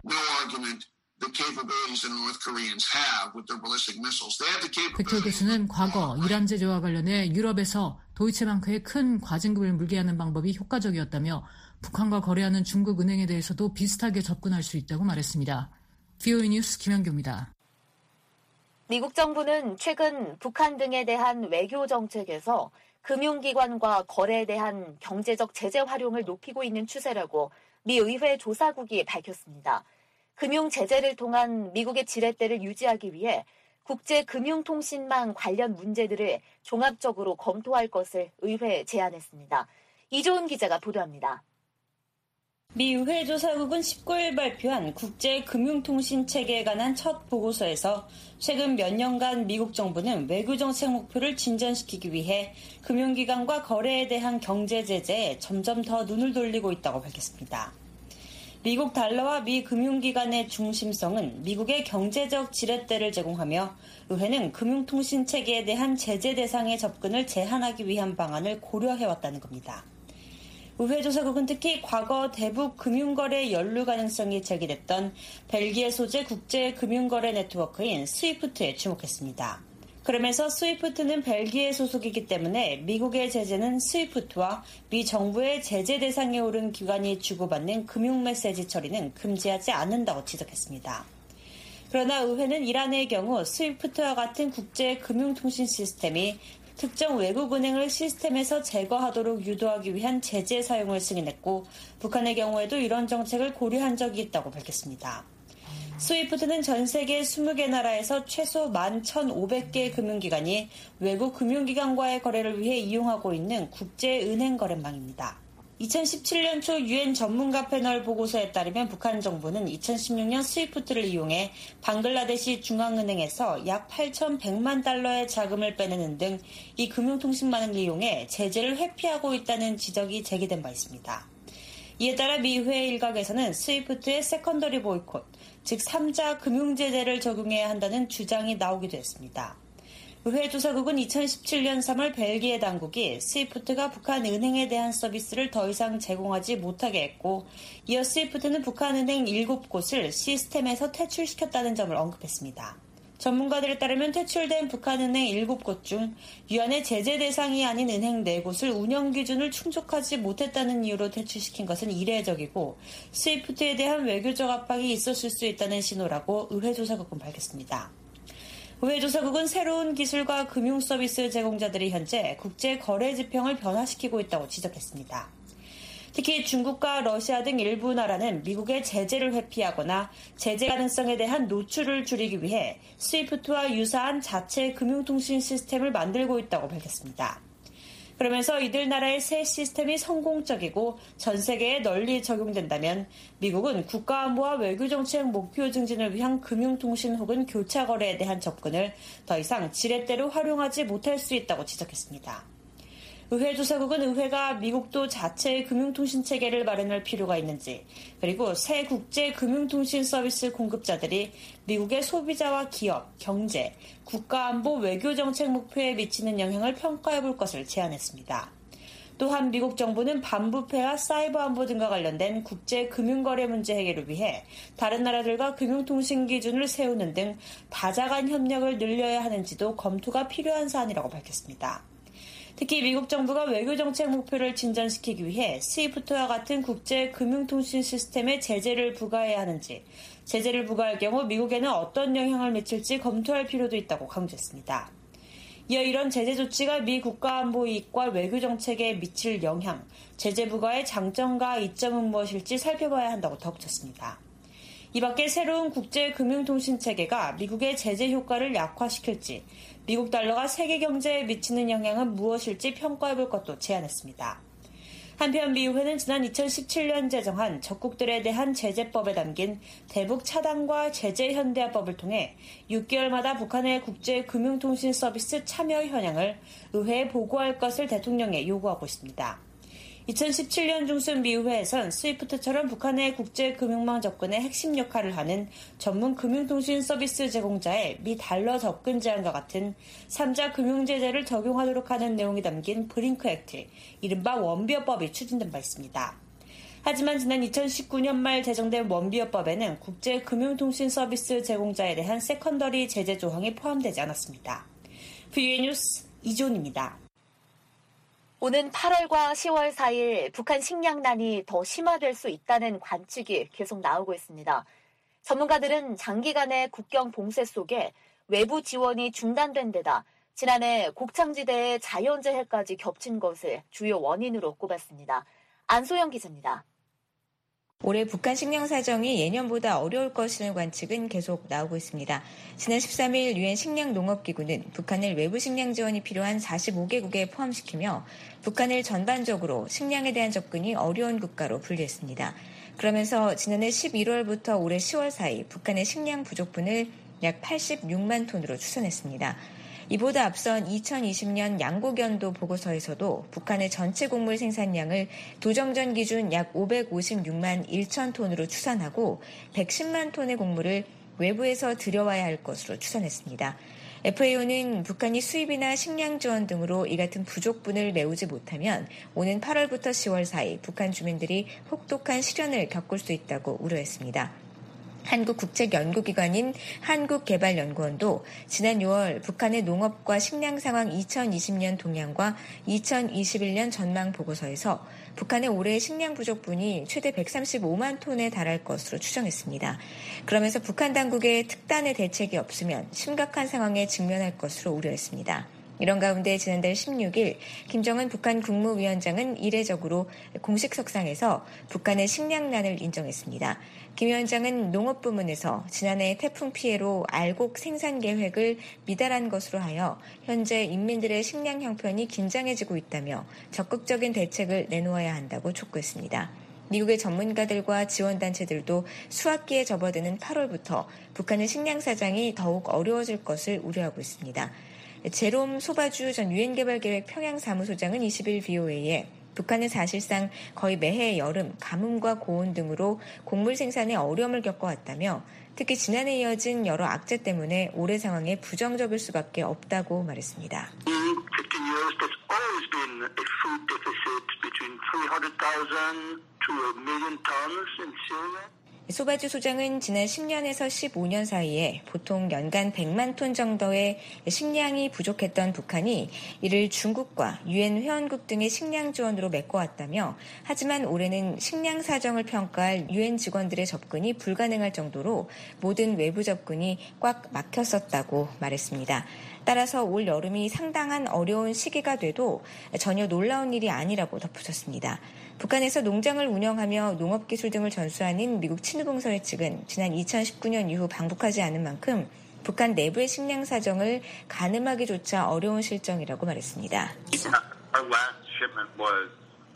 백톨 교수는 과거 이란 제재와 관련해 유럽에서 도이체방크에 큰 과징금을 물게 하는 방법이 효과적이었다며 북한과 거래하는 중국 은행에 대해서도 비슷하게 접근할 수 있다고 말했습니다. VOA 뉴스 김현규입니다. 미국 정부는 최근 북한 등에 대한 외교 정책에서 금융기관과 거래에 대한 경제적 제재 활용을 높이고 있는 추세라고 미 의회 조사국이 밝혔습니다. 금융 제재를 통한 미국의 지렛대를 유지하기 위해 국제금융통신망 관련 문제들을 종합적으로 검토할 것을 의회에 제안했습니다. 이조은 기자가 보도합니다. 미 의회 조사국은 19일 발표한 국제금융통신체계에 관한 첫 보고서에서 최근 몇 년간 미국 정부는 외교정책 목표를 진전시키기 위해 금융기관과 거래에 대한 경제 제재에 점점 더 눈을 돌리고 있다고 밝혔습니다. 미국 달러와 미 금융기관의 중심성은 미국의 경제적 지렛대를 제공하며 의회는 금융통신체계에 대한 제재 대상의 접근을 제한하기 위한 방안을 고려해왔다는 겁니다. 의회 조사국은 특히 과거 대북 금융거래 연루 가능성이 제기됐던 벨기에 소재 국제금융거래 네트워크인 스위프트에 주목했습니다. 그러면서 스위프트는 벨기에 소속이기 때문에 미국의 제재는 스위프트와 미 정부의 제재 대상에 오른 기관이 주고받는 금융 메시지 처리는 금지하지 않는다고 지적했습니다. 그러나 의회는 이란의 경우 스위프트와 같은 국제 금융통신 시스템이 특정 외국은행을 시스템에서 제거하도록 유도하기 위한 제재 사용을 승인했고 북한의 경우에도 이런 정책을 고려한 적이 있다고 밝혔습니다. 스위프트는 전 세계 20개 나라에서 최소 11,500개 금융기관이 외국 금융기관과의 거래를 위해 이용하고 있는 국제은행 거래망입니다. 2017년 초 유엔 전문가 패널 보고서에 따르면 북한 정부는 2016년 스위프트를 이용해 방글라데시 중앙은행에서 약 8,100만 달러의 자금을 빼내는 등 이 금융통신망을 이용해 제재를 회피하고 있다는 지적이 제기된 바 있습니다. 이에 따라 미 의회 일각에서는 스위프트의 세컨더리 보이콧, 즉 3자 금융제재를 적용해야 한다는 주장이 나오기도 했습니다. 의회 조사국은 2017년 3월 벨기에 당국이 스위프트가 북한 은행에 대한 서비스를 더 이상 제공하지 못하게 했고, 이어 스위프트는 북한 은행 7곳을 시스템에서 퇴출시켰다는 점을 언급했습니다. 전문가들에 따르면 퇴출된 북한 은행 7곳 중 유엔의 제재 대상이 아닌 은행 4곳을 운영 기준을 충족하지 못했다는 이유로 퇴출시킨 것은 이례적이고 스위프트에 대한 외교적 압박이 있었을 수 있다는 신호라고 의회 조사국은 밝혔습니다. 의회 조사국은 새로운 기술과 금융 서비스 제공자들이 현재 국제 거래 지평을 변화시키고 있다고 지적했습니다. 특히 중국과 러시아 등 일부 나라는 미국의 제재를 회피하거나 제재 가능성에 대한 노출을 줄이기 위해 스위프트와 유사한 자체 금융통신 시스템을 만들고 있다고 밝혔습니다. 그러면서 이들 나라의 새 시스템이 성공적이고 전 세계에 널리 적용된다면 미국은 국가안보와 외교정책 목표 증진을 위한 금융통신 혹은 교차 거래에 대한 접근을 더 이상 지렛대로 활용하지 못할 수 있다고 지적했습니다. 의회 조사국은 의회가 미국도 자체의 금융통신 체계를 마련할 필요가 있는지, 그리고 새 국제 금융통신 서비스 공급자들이 미국의 소비자와 기업, 경제, 국가안보 외교정책 목표에 미치는 영향을 평가해 볼 것을 제안했습니다. 또한 미국 정부는 반부패와 사이버 안보 등과 관련된 국제 금융거래 문제 해결을 위해 다른 나라들과 금융통신 기준을 세우는 등 다자간 협력을 늘려야 하는지도 검토가 필요한 사안이라고 밝혔습니다. 특히 미국 정부가 외교정책 목표를 진전시키기 위해 스위프트와 같은 국제 금융통신 시스템에 제재를 부과해야 하는지, 제재를 부과할 경우 미국에는 어떤 영향을 미칠지 검토할 필요도 있다고 강조했습니다. 이어 이런 제재 조치가 미 국가안보 이익과 외교정책에 미칠 영향, 제재 부과의 장점과 이점은 무엇일지 살펴봐야 한다고 덧붙였습니다. 이 밖에 새로운 국제 금융통신 체계가 미국의 제재 효과를 약화시킬지, 미국 달러가 세계 경제에 미치는 영향은 무엇일지 평가해볼 것도 제안했습니다. 한편 미 의회는 지난 2017년 제정한 적국들에 대한 제재법에 담긴 대북 차단과 제재 현대화법을 통해 6개월마다 북한의 국제 금융통신 서비스 참여 현황을 의회에 보고할 것을 대통령에 요구하고 있습니다. 2017년 중순 미 의회에선 스위프트처럼 북한의 국제 금융망 접근에 핵심 역할을 하는 전문 금융통신 서비스 제공자의 미 달러 접근 제한과 같은 3자 금융제재를 적용하도록 하는 내용이 담긴 브링크 액트, 이른바 원비어법이 추진된 바 있습니다. 하지만 지난 2019년 말 제정된 원비어법에는 국제 금융통신 서비스 제공자에 대한 세컨더리 제재 조항이 포함되지 않았습니다. VOA 뉴스 이존입니다. 오는 8월과 10월 사이에 북한 식량난이 더 심화될 수 있다는 관측이 계속 나오고 있습니다. 전문가들은 장기간의 국경 봉쇄 속에 외부 지원이 중단된 데다 지난해 곡창지대의 자연재해까지 겹친 것을 주요 원인으로 꼽았습니다. 안소영 기자입니다. 올해 북한 식량 사정이 예년보다 어려울 것이라는 관측은 계속 나오고 있습니다. 지난 13일 유엔 식량농업기구는 북한을 외부 식량 지원이 필요한 45개국에 포함시키며 북한을 전반적으로 식량에 대한 접근이 어려운 국가로 분류했습니다. 그러면서 지난해 11월부터 올해 10월 사이 북한의 식량 부족분을 약 86만 톤으로 추산했습니다. 이보다 앞선 2020년 양곡연도 보고서에서도 북한의 전체 곡물 생산량을 도정전 기준 약 556만 1천 톤으로 추산하고 110만 톤의 곡물을 외부에서 들여와야 할 것으로 추산했습니다. FAO는 북한이 수입이나 식량 지원 등으로 이 같은 부족분을 메우지 못하면 오는 8월부터 10월 사이 북한 주민들이 혹독한 시련을 겪을 수 있다고 우려했습니다. 한국국책연구기관인 한국개발연구원도 지난 6월 북한의 농업과 식량 상황 2020년 동향과 2021년 전망 보고서에서 북한의 올해 식량 부족분이 최대 135만 톤에 달할 것으로 추정했습니다. 그러면서 북한 당국의 특단의 대책이 없으면 심각한 상황에 직면할 것으로 우려했습니다. 이런 가운데 지난달 16일 김정은 북한 국무위원장은 이례적으로 공식 석상에서 북한의 식량난을 인정했습니다. 김 위원장은 농업부문에서 지난해 태풍 피해로 알곡 생산 계획을 미달한 것으로 하여 현재 인민들의 식량 형편이 긴장해지고 있다며 적극적인 대책을 내놓아야 한다고 촉구했습니다. 미국의 전문가들과 지원단체들도 수학기에 접어드는 8월부터 북한의 식량 사정이 더욱 어려워질 것을 우려하고 있습니다. 제롬 소바주 전 유엔개발계획 평양사무소장은 20일 VOA에 북한은 사실상 거의 매해 여름 가뭄과 고온 등으로 곡물 생산에 어려움을 겪어왔다며 특히 지난해 이어진 여러 악재 때문에 올해 상황에 부정적일 수밖에 없다고 말했습니다. 소바주 소장은 지난 10년에서 15년 사이에 보통 연간 100만 톤 정도의 식량이 부족했던 북한이 이를 중국과 유엔 회원국 등의 식량 지원으로 메꿔왔다며 하지만 올해는 식량 사정을 평가할 유엔 직원들의 접근이 불가능할 정도로 모든 외부 접근이 꽉 막혔었다고 말했습니다. 따라서 올 여름이 상당한 어려운 시기가 돼도 전혀 놀라운 일이 아니라고 덧붙였습니다. 북한에서 농장을 운영하며 농업기술 등을 전수하는 미국 친후봉사회 측은 지난 2019년 이후 방북하지 않은 만큼 북한 내부의 식량 사정을 가늠하기조차 어려운 실정이라고 말했습니다. Our last shipment was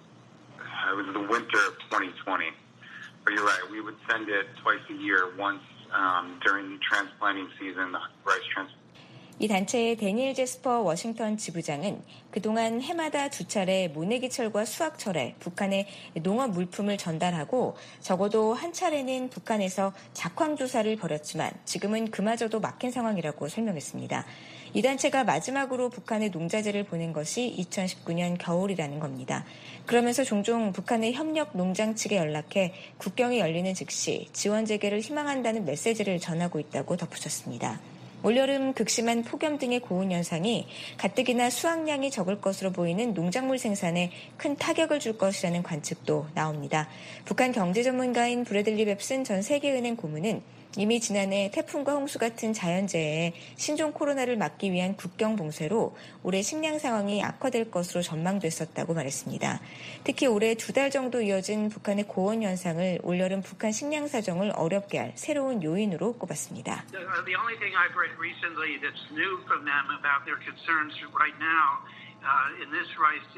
the winter of 2020. But you're right, we would send it twice a year, once during the transplanting season, the rice transplanting. 이 단체의 데니엘 제스퍼 워싱턴 지부장은 그동안 해마다 2차례 모내기철과 수확철에 북한에 농업 물품을 전달하고 적어도 한 차례는 북한에서 작황 조사를 벌였지만 지금은 그마저도 막힌 상황이라고 설명했습니다. 이 단체가 마지막으로 북한에 농자재를 보낸 것이 2019년 겨울이라는 겁니다. 그러면서 종종 북한의 협력 농장 측에 연락해 국경이 열리는 즉시 지원 재개를 희망한다는 메시지를 전하고 있다고 덧붙였습니다. 올여름 극심한 폭염 등의 고온 현상이 가뜩이나 수확량이 적을 것으로 보이는 농작물 생산에 큰 타격을 줄 것이라는 관측도 나옵니다. 북한 경제 전문가인 브래들리 뱁슨 전 세계은행 고문은 이미 지난해 태풍과 홍수 같은 자연재해에 신종 코로나를 막기 위한 국경 봉쇄로 올해 식량 상황이 악화될 것으로 전망됐었다고 말했습니다. 특히 올해 2달 정도 이어진 북한의 고온 현상을 올여름 북한 식량 사정을 어렵게 할 새로운 요인으로 꼽았습니다. The only thing I've read recently that's new from them about their concerns right now in this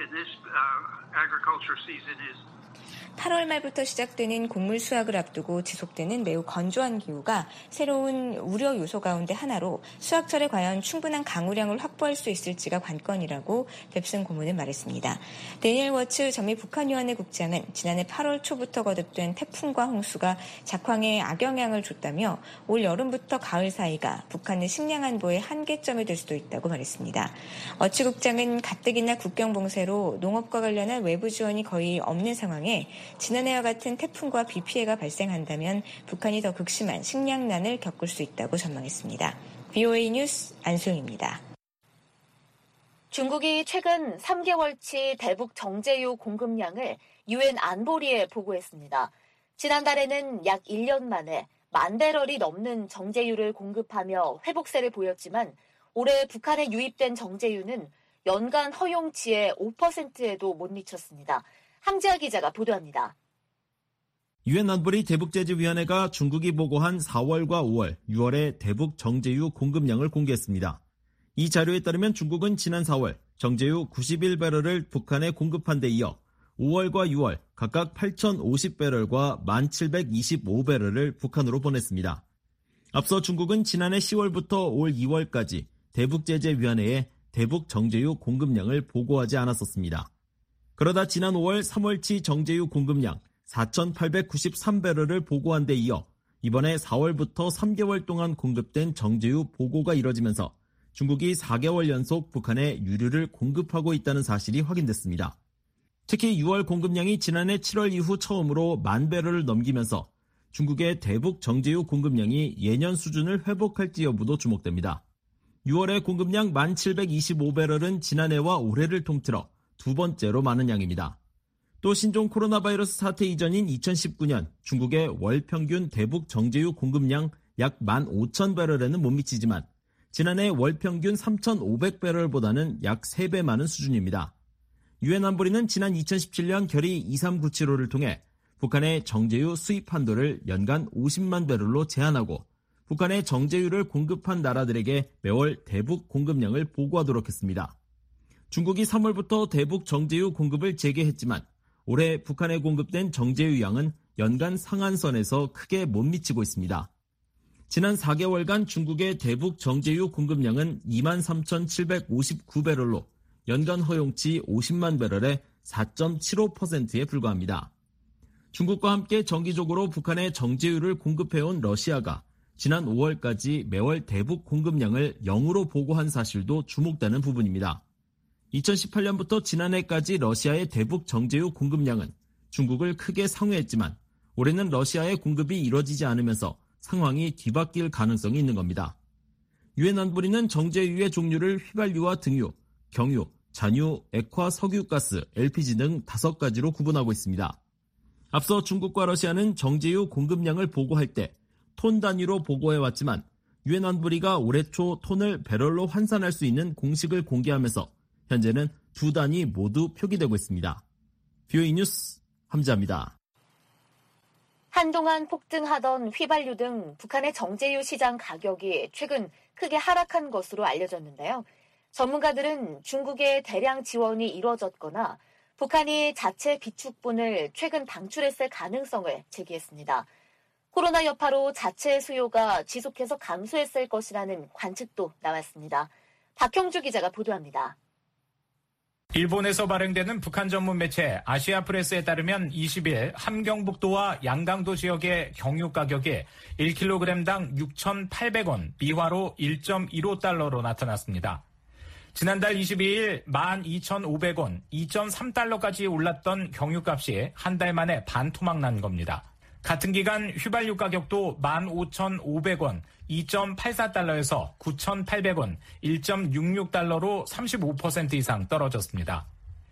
agriculture season is 8월 말부터 시작되는 곡물 수확을 앞두고 지속되는 매우 건조한 기후가 새로운 우려 요소 가운데 하나로 수확철에 과연 충분한 강우량을 확보할 수 있을지가 관건이라고 뱁슨 고문은 말했습니다. 데니엘 워츠 전미 북한위원회 국장은 지난해 8월 초부터 거듭된 태풍과 홍수가 작황에 악영향을 줬다며 올 여름부터 가을 사이가 북한의 식량 안보의 한계점이 될 수도 있다고 말했습니다. 워츠 국장은 가뜩이나 국경 봉쇄로 농업과 관련한 외부 지원이 거의 없는 상황에 지난해와 같은 태풍과 비 피해가 발생한다면 북한이 더 극심한 식량난을 겪을 수 있다고 전망했습니다. VOA 뉴스 안소영입니다. 중국이 최근 3개월치 대북 정제유 공급량을 유엔 안보리에 보고했습니다. 지난달에는 약 1년 만에 10,000배럴이 넘는 정제유를 공급하며 회복세를 보였지만 올해 북한에 유입된 정제유는 연간 허용치의 5%에도 못 미쳤습니다. 황지아 기자가 보도합니다. 유엔 안보리 대북제재위원회가 중국이 보고한 4월과 5월, 6월의 대북 정제유 공급량을 공개했습니다. 이 자료에 따르면 중국은 지난 4월 정제유 91배럴을 북한에 공급한 데 이어 5월과 6월 각각 8,050배럴과 1,725배럴을 북한으로 보냈습니다. 앞서 중국은 지난해 10월부터 올 2월까지 대북제재위원회에 대북 정제유 공급량을 보고하지 않았었습니다. 그러다 지난 5월 3월치 정제유 공급량 4,893배럴을 보고한 데 이어 이번에 4월부터 3개월 동안 공급된 정제유 보고가 이뤄지면서 중국이 4개월 연속 북한에 유류를 공급하고 있다는 사실이 확인됐습니다. 특히 6월 공급량이 지난해 7월 이후 처음으로 10,000배럴을 넘기면서 중국의 대북 정제유 공급량이 예년 수준을 회복할지 여부도 주목됩니다. 6월의 공급량 1,725배럴은 지난해와 올해를 통틀어 두 번째로 많은 양입니다. 또 신종 코로나 바이러스 사태 이전인 2019년 중국의 월 평균 대북 정제유 공급량 약 15,000배럴에는 못 미치지만 지난해 월 평균 3,500배럴보다는 약 3배 많은 수준입니다. 유엔 안보리는 지난 2017년 결의 23975를 통해 북한의 정제유 수입 한도를 연간 50만 배럴로 제한하고 북한의 정제유를 공급한 나라들에게 매월 대북 공급량을 보고하도록 했습니다. 중국이 3월부터 대북 정제유 공급을 재개했지만 올해 북한에 공급된 정제유 양은 연간 상한선에서 크게 못 미치고 있습니다. 지난 4개월간 중국의 대북 정제유 공급량은 23,759배럴로 연간 허용치 50만 배럴의 4.75%에 불과합니다. 중국과 함께 정기적으로 북한에 정제유를 공급해온 러시아가 지난 5월까지 매월 대북 공급량을 0으로 보고한 사실도 주목되는 부분입니다. 2018년부터 지난해까지 러시아의 대북 정제유 공급량은 중국을 크게 상회했지만 올해는 러시아의 공급이 이뤄지지 않으면서 상황이 뒤바뀔 가능성이 있는 겁니다. 유엔 안보리는 정제유의 종류를 휘발유와 등유, 경유, 잔유, 액화, 석유가스, LPG 등 5가지로 구분하고 있습니다. 앞서 중국과 러시아는 정제유 공급량을 보고할 때 톤 단위로 보고해왔지만 유엔 안보리가 올해 초 톤을 배럴로 환산할 수 있는 공식을 공개하면서 현재는 두 단위 모두 표기되고 있습니다. VOA 뉴스 함지아입니다. 한동안 폭등하던 휘발유 등 북한의 정제유 시장 가격이 최근 크게 하락한 것으로 알려졌는데요. 전문가들은 중국의 대량 지원이 이뤄졌거나 북한이 자체 비축분을 최근 방출했을 가능성을 제기했습니다. 코로나 여파로 자체 수요가 지속해서 감소했을 것이라는 관측도 나왔습니다. 박형주 기자가 보도합니다. 일본에서 발행되는 북한 전문 매체 아시아프레스에 따르면 20일 함경북도와 양강도 지역의 경유 가격이 1kg당 6,800원, 미화로 1.15달러로 나타났습니다. 지난달 22일 12,500원, 2.3달러까지 올랐던 경유값이 한 달 만에 반토막 난 겁니다. 같은 기간 휘발유 가격도 15,500원, 2.84달러에서 9,800원, 1.66달러로 35% 이상 떨어졌습니다.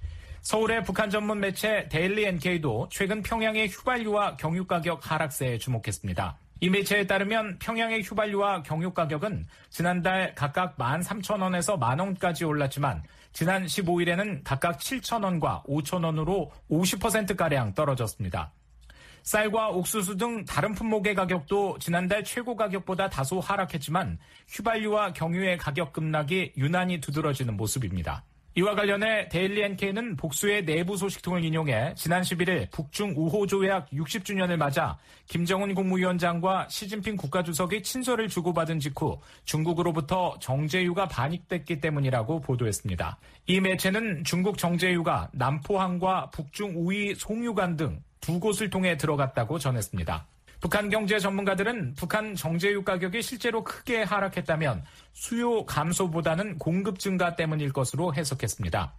서울의 북한 전문 매체 데일리 NK도 최근 평양의 휘발유와 경유 가격 하락세에 주목했습니다. 이 매체에 따르면 평양의 휘발유와 경유 가격은 지난달 각각 13,000원에서 만원까지 올랐지만 지난 15일에는 각각 7,000원과 5,000원으로 50%가량 떨어졌습니다. 쌀과 옥수수 등 다른 품목의 가격도 지난달 최고 가격보다 다소 하락했지만 휘발유와 경유의 가격 급락이 유난히 두드러지는 모습입니다. 이와 관련해 데일리 NK는 복수의 내부 소식통을 인용해 지난 11일 북중 우호 조약 60주년을 맞아 김정은 국무위원장과 시진핑 국가주석이 친서를 주고받은 직후 중국으로부터 정제유가 반입됐기 때문이라고 보도했습니다. 이 매체는 중국 정제유가 남포항과 북중 우이 송유관 등 두 곳을 통해 들어갔다고 전했습니다. 북한 경제 전문가들은 북한 정제유 가격이 실제로 크게 하락했다면 수요 감소보다는 공급 증가 때문일 것으로 해석했습니다.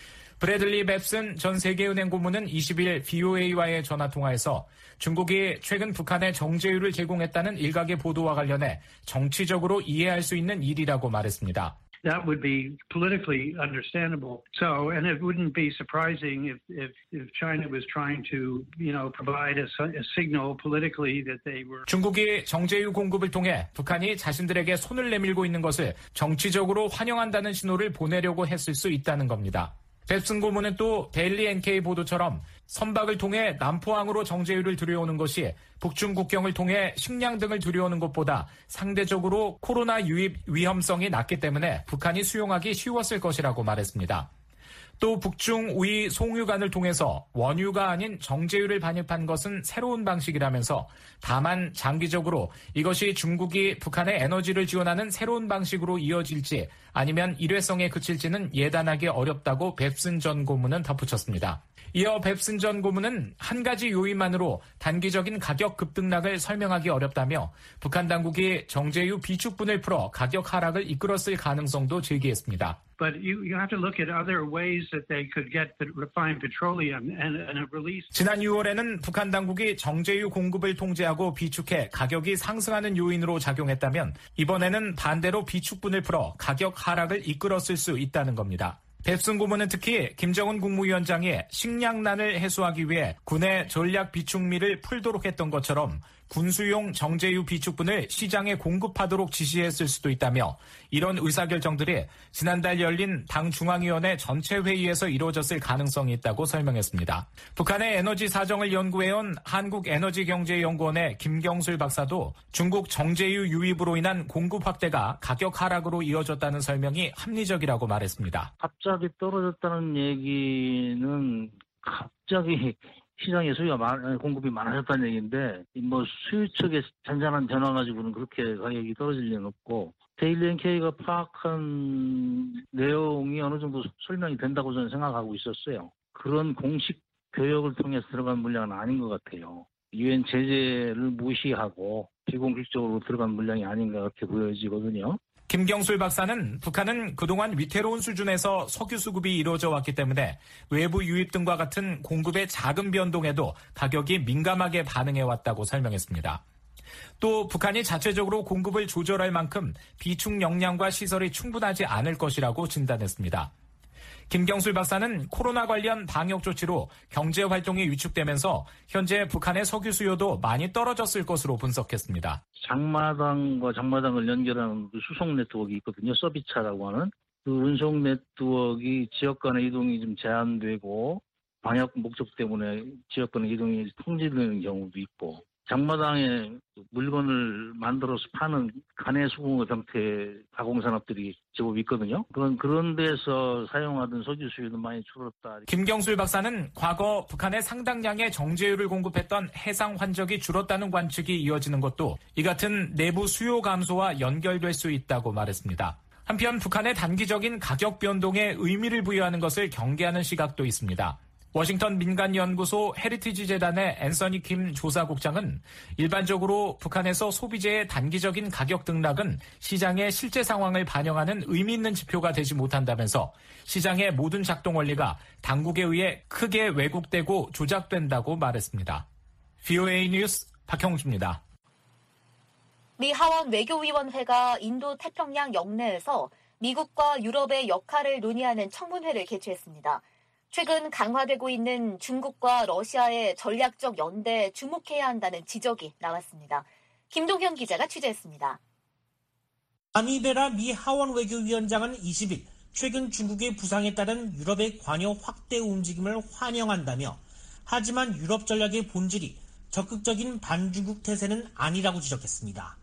브래들리 뱁슨 전 세계은행 고문은 20일 VOA와의 전화통화에서 중국이 최근 북한에 정제유를 제공했다는 일각의 보도와 관련해 정치적으로 이해할 수 있는 일이라고 말했습니다. That would be politically understandable. So, and it wouldn't be surprising if China was trying to, provide a signal politically that they were. 중국이 정제유 공급을 통해 북한이 자신들에게 손을 내밀고 있는 것을 정치적으로 환영한다는 신호를 보내려고 했을 수 있다는 겁니다. 뱁슨 고문은 또 데일리 NK 보도처럼 선박을 통해 남포항으로 정제유를 들여오는 것이 북중 국경을 통해 식량 등을 들여오는 것보다 상대적으로 코로나 유입 위험성이 낮기 때문에 북한이 수용하기 쉬웠을 것이라고 말했습니다. 또 북중 우이 송유관을 통해서 원유가 아닌 정제유를 반입한 것은 새로운 방식이라면서 다만 장기적으로 이것이 중국이 북한의 에너지를 지원하는 새로운 방식으로 이어질지 아니면 일회성에 그칠지는 예단하기 어렵다고 뱁슨 전 고문은 덧붙였습니다. 이어 뱁슨 전 고문은 한 가지 요인만으로 단기적인 가격 급등락을 설명하기 어렵다며 북한 당국이 정제유 비축분을 풀어 가격 하락을 이끌었을 가능성도 제기했습니다. But you have to look at other ways that they could get the refined petroleum and release. 지난 6월에는 북한 당국이 정제유 공급을 통제하고 비축해 가격이 상승하는 요인으로 작용했다면 이번에는 반대로 비축분을 풀어 가격 하락을 이끌었을 수 있다는 겁니다. 뱁슨 고문은 특히 김정은 국무위원장이 식량난을 해소하기 위해 군의 전략 비축미를 풀도록 했던 것처럼 군수용 정제유 비축분을 시장에 공급하도록 지시했을 수도 있다며 이런 의사결정들이 지난달 열린 당 중앙위원회 전체 회의에서 이루어졌을 가능성이 있다고 설명했습니다. 북한의 에너지 사정을 연구해온 한국에너지경제연구원의 김경술 박사도 중국 정제유 유입으로 인한 공급 확대가 가격 하락으로 이어졌다는 설명이 합리적이라고 말했습니다. 갑자기 떨어졌다는 얘기는 갑자기 시장에 공급이 많아졌다는 얘기인데, 수요 측의 잔잔한 변화 가지고는 그렇게 가격이 떨어질 리는 없고, 데일리 NK가 파악한 내용이 어느 정도 설명이 된다고 저는 생각하고 있었어요. 그런 공식 교역을 통해서 들어간 물량은 아닌 것 같아요. 유엔 제재를 무시하고 비공식적으로 들어간 물량이 아닌가 그렇게 보여지거든요. 김경술 박사는 북한은 그동안 위태로운 수준에서 석유 수급이 이루어져 왔기 때문에 외부 유입 등과 같은 공급의 작은 변동에도 가격이 민감하게 반응해왔다고 설명했습니다. 또 북한이 자체적으로 공급을 조절할 만큼 비축 역량과 시설이 충분하지 않을 것이라고 진단했습니다. 김경술 박사는 코로나 관련 방역 조치로 경제 활동이 위축되면서 현재 북한의 석유 수요도 많이 떨어졌을 것으로 분석했습니다. 장마당과 장마당을 연결하는 그 수송 네트워크가 있거든요. 서비차라고 하는. 그 운송 네트워크가 지역 간의 이동이 좀 제한되고 방역 목적 때문에 지역 간의 이동이 통제되는 경우도 있고, 장마당에 물건을 만들어서 파는 간의 수공업 형태의 가공산업들이 제법 있거든요. 그런 데서 사용하던 석유 수요도 많이 줄었다. 김경술 박사는 과거 북한에 상당량의 정제유를 공급했던 해상 환적이 줄었다는 관측이 이어지는 것도 이 같은 내부 수요 감소와 연결될 수 있다고 말했습니다. 한편 북한의 단기적인 가격 변동에 의미를 부여하는 것을 경계하는 시각도 있습니다. 워싱턴 민간연구소 헤리티지 재단의 앤서니 킴 조사국장은 일반적으로 북한에서 소비재의 단기적인 가격 등락은 시장의 실제 상황을 반영하는 의미 있는 지표가 되지 못한다면서 시장의 모든 작동 원리가 당국에 의해 크게 왜곡되고 조작된다고 말했습니다. VOA 뉴스 박형주입니다. 미 하원 외교위원회가 인도 태평양 영내에서 미국과 유럽의 역할을 논의하는 청문회를 개최했습니다. 최근 강화되고 있는 중국과 러시아의 전략적 연대에 주목해야 한다는 지적이 나왔습니다. 김동현 기자가 취재했습니다. 아미베라 미 하원 외교위원장은 20일 최근 중국의 부상에 따른 유럽의 관여 확대 움직임을 환영한다며, 하지만 유럽 전략의 본질이 적극적인 반중국 태세는 아니라고 지적했습니다.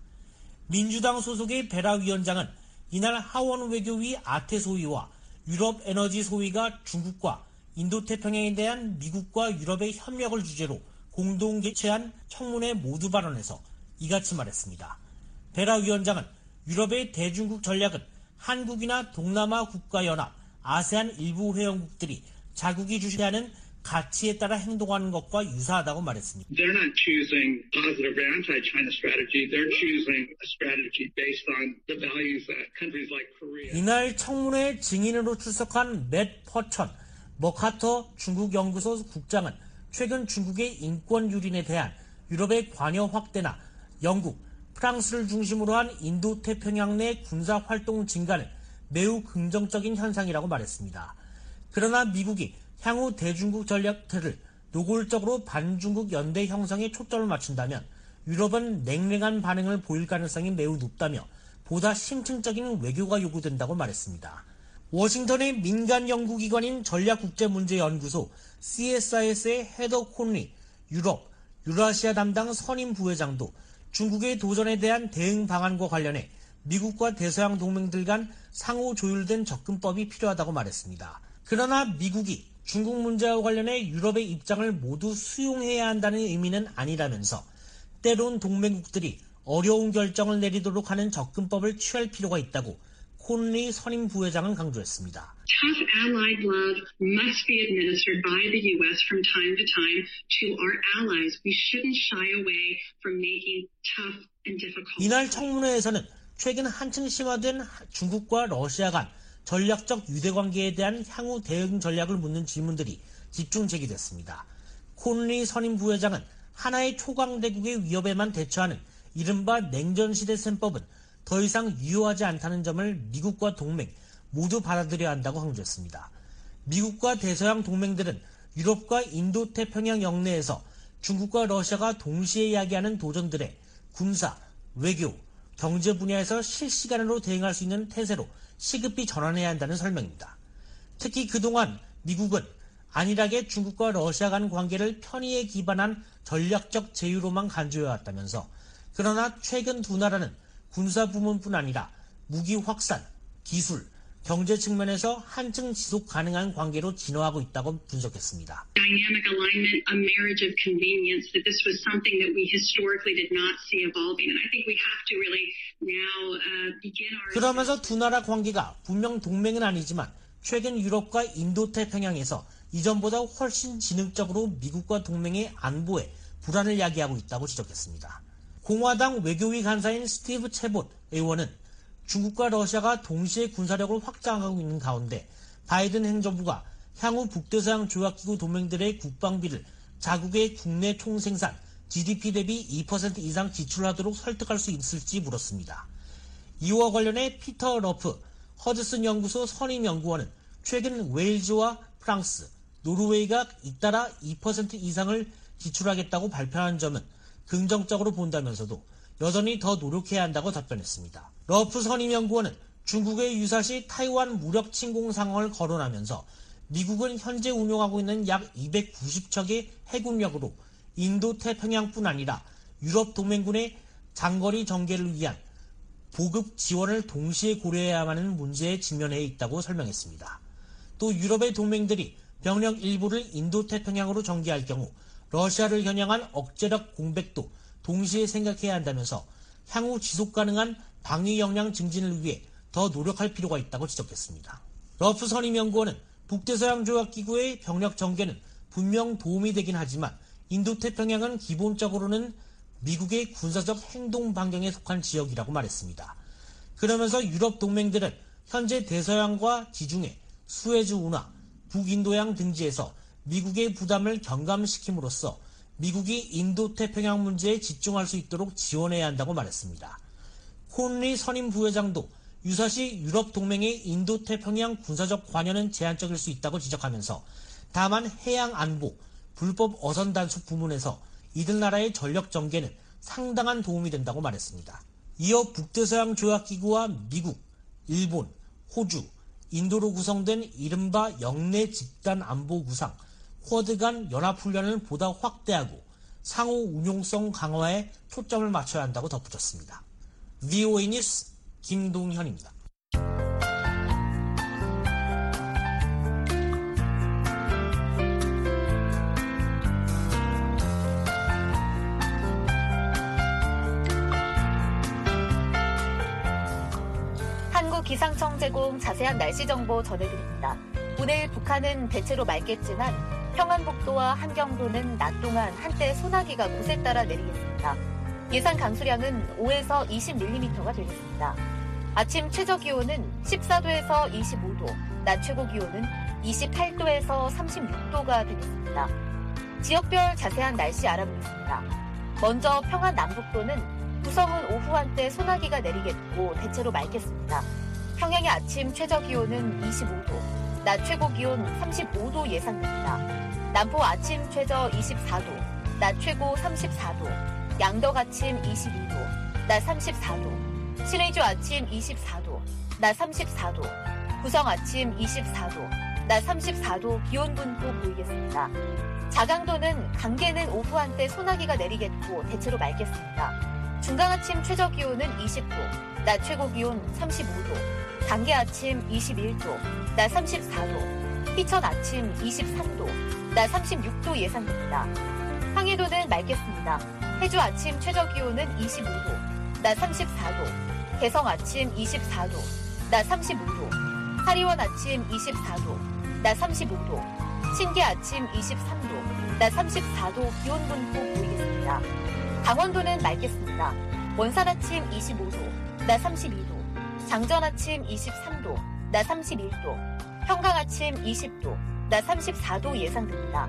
민주당 소속의 베라 위원장은 이날 하원 외교위 아테 소위와 유럽 에너지 소위가 중국과 인도태평양에 대한 미국과 유럽의 협력을 주제로 공동 개최한 청문회 모두 발언에서 이같이 말했습니다. 베라 위원장은 유럽의 대중국 전략은 한국이나 동남아 국가연합, 아세안 일부 회원국들이 자국이 주시하는 가치에 따라 행동하는 것과 유사하다고 말했습니다. They're not choosing positive or anti-China strategy. They're choosing a strategy based on the values that countries like Korea. 이날 청문회 증인으로 출석한 맷 퍼천 머카터 중국 연구소 국장은 최근 중국의 인권 유린에 대한 유럽의 관여 확대나 영국, 프랑스를 중심으로 한 인도 태평양 내 군사 활동 증가는 매우 긍정적인 현상이라고 말했습니다. 그러나 미국이 향후 대중국 전략들을 노골적으로 반중국 연대 형성에 초점을 맞춘다면 유럽은 냉랭한 반응을 보일 가능성이 매우 높다며 보다 심층적인 외교가 요구된다고 말했습니다. 워싱턴의 민간 연구기관인 전략국제문제연구소 CSIS의 헤더 콘리 유럽, 유라시아 담당 선임 부회장도 중국의 도전에 대한 대응 방안과 관련해 미국과 대서양 동맹들 간 상호 조율된 접근법이 필요하다고 말했습니다. 그러나 미국이 중국 문제와 관련해 유럽의 입장을 모두 수용해야 한다는 의미는 아니라면서 때론 동맹국들이 어려운 결정을 내리도록 하는 접근법을 취할 필요가 있다고 콘리 선임 부회장은 강조했습니다. Tough allied love must be administered by the U.S. from time to time to our allies. We shouldn't shy away from making tough and difficult. 이날 청문회에서는 최근 한층 심화된 중국과 러시아 간 전략적 유대관계에 대한 향후 대응 전략을 묻는 질문들이 집중 제기됐습니다. 콘리 선임 부회장은 하나의 초강대국의 위협에만 대처하는 이른바 냉전시대 셈법은 더 이상 유효하지 않다는 점을 미국과 동맹, 모두 받아들여야 한다고 강조했습니다. 미국과 대서양 동맹들은 유럽과 인도태평양 영내에서 중국과 러시아가 동시에 이야기하는 도전들에 군사, 외교, 경제 분야에서 실시간으로 대응할 수 있는 태세로 시급히 전환해야 한다는 설명입니다. 특히 그동안 미국은 안일하게 중국과 러시아 간 관계를 편의에 기반한 전략적 제휴로만 간주해왔다면서 그러나 최근 두 나라는 군사 부문뿐 아니라 무기 확산, 기술, 경제 측면에서 한층 지속 가능한 관계로 진화하고 있다고 분석했습니다. Dynamic alignment, a marriage of convenience, that this was something that we historically did not see evolving. And I think we have to really now begin our... 그러면서 두 나라 관계가 분명 동맹은 아니지만 최근 유럽과 인도태평양에서 이전보다 훨씬 진흙적으로 미국과 동맹의 안보에 불안을 야기하고 있다고 지적했습니다. 공화당 외교위 간사인 스티브 체봇 의원은 중국과 러시아가 동시에 군사력을 확장하고 있는 가운데 바이든 행정부가 향후 북대서양 조약기구 동맹들의 국방비를 자국의 국내 총생산 GDP 대비 2% 이상 지출하도록 설득할 수 있을지 물었습니다. 이와 관련해 피터 러프 허드슨 연구소 선임 연구원은 최근 웨일즈와 프랑스, 노르웨이가 잇따라 2% 이상을 지출하겠다고 발표한 점은 긍정적으로 본다면서도 여전히 더 노력해야 한다고 답변했습니다. 러프 선임연구원은 중국의 유사시 타이완 무력 침공 상황을 거론하면서 미국은 현재 운용하고 있는 약 290척의 해군력으로 인도태평양뿐 아니라 유럽 동맹군의 장거리 전개를 위한 보급 지원을 동시에 고려해야 하는 문제에 직면해 있다고 설명했습니다. 또 유럽의 동맹들이 병력 일부를 인도태평양으로 전개할 경우 러시아를 겨냥한 억제력 공백도 동시에 생각해야 한다면서 향후 지속가능한 방위 역량 증진을 위해 더 노력할 필요가 있다고 지적했습니다. 러프 선임연구원은 북대서양 조약기구의 병력 전개는 분명 도움이 되긴 하지만 인도태평양은 기본적으로는 미국의 군사적 행동 반경에 속한 지역이라고 말했습니다. 그러면서 유럽 동맹들은 현재 대서양과 지중해, 수에즈 운하, 북인도양 등지에서 미국의 부담을 경감시킴으로써 미국이 인도태평양 문제에 집중할 수 있도록 지원해야 한다고 말했습니다. 콘리 선임 부회장도 유사시 유럽 동맹의 인도태평양 군사적 관여는 제한적일 수 있다고 지적하면서 다만 해양 안보, 불법 어선 단속 부문에서 이들 나라의 전력 전개는 상당한 도움이 된다고 말했습니다. 이어 북대서양 조약기구와 미국, 일본, 호주, 인도로 구성된 이른바 영내 집단 안보 구상, 쿼드 간 연합훈련을 보다 확대하고 상호 운용성 강화에 초점을 맞춰야 한다고 덧붙였습니다. VOA 뉴스 김동현입니다. 한국기상청 제공 자세한 날씨 정보 전해드립니다. 오늘 북한은 대체로 맑겠지만 평안북도와 한경도는 낮 동안 한때 소나기가 곳에 따라 내리겠습니다. 예상 강수량은 5에서 20mm가 되겠습니다. 아침 최저기온은 14도에서 25도, 낮 최고기온은 28도에서 36도가 되겠습니다. 지역별 자세한 날씨 알아보겠습니다. 먼저 평안 남북도는 구성은 오후 한때 소나기가 내리겠고 대체로 맑겠습니다. 평양의 아침 최저기온은 25도, 낮 최고기온 35도 예상됩니다. 남포 아침 최저 24도, 낮 최고 34도, 양덕 아침 22도, 낮 34도, 신의주 아침 24도, 낮 34도, 구성 아침 24도, 낮 34도 기온 분포 보이겠습니다. 자강도는 강계는 오후 한때 소나기가 내리겠고 대체로 맑겠습니다. 중강 아침 최저기온은 20도, 낮 최고기온 35도, 단계 아침 21도, 낮 34도, 희천 아침 23도, 낮 36도 예상됩니다. 황해도는 맑겠습니다. 해주 아침 최저기온은 25도, 낮 34도, 개성 아침 24도, 낮 35도, 하리원 아침 24도, 낮 35도, 신계 아침 23도, 낮 34도 기온 분포 보이겠습니다. 강원도는 맑겠습니다. 원산 아침 25도, 낮 32도, 장전 아침 23도, 낮 31도, 평강 아침 20도, 낮 34도 예상됩니다.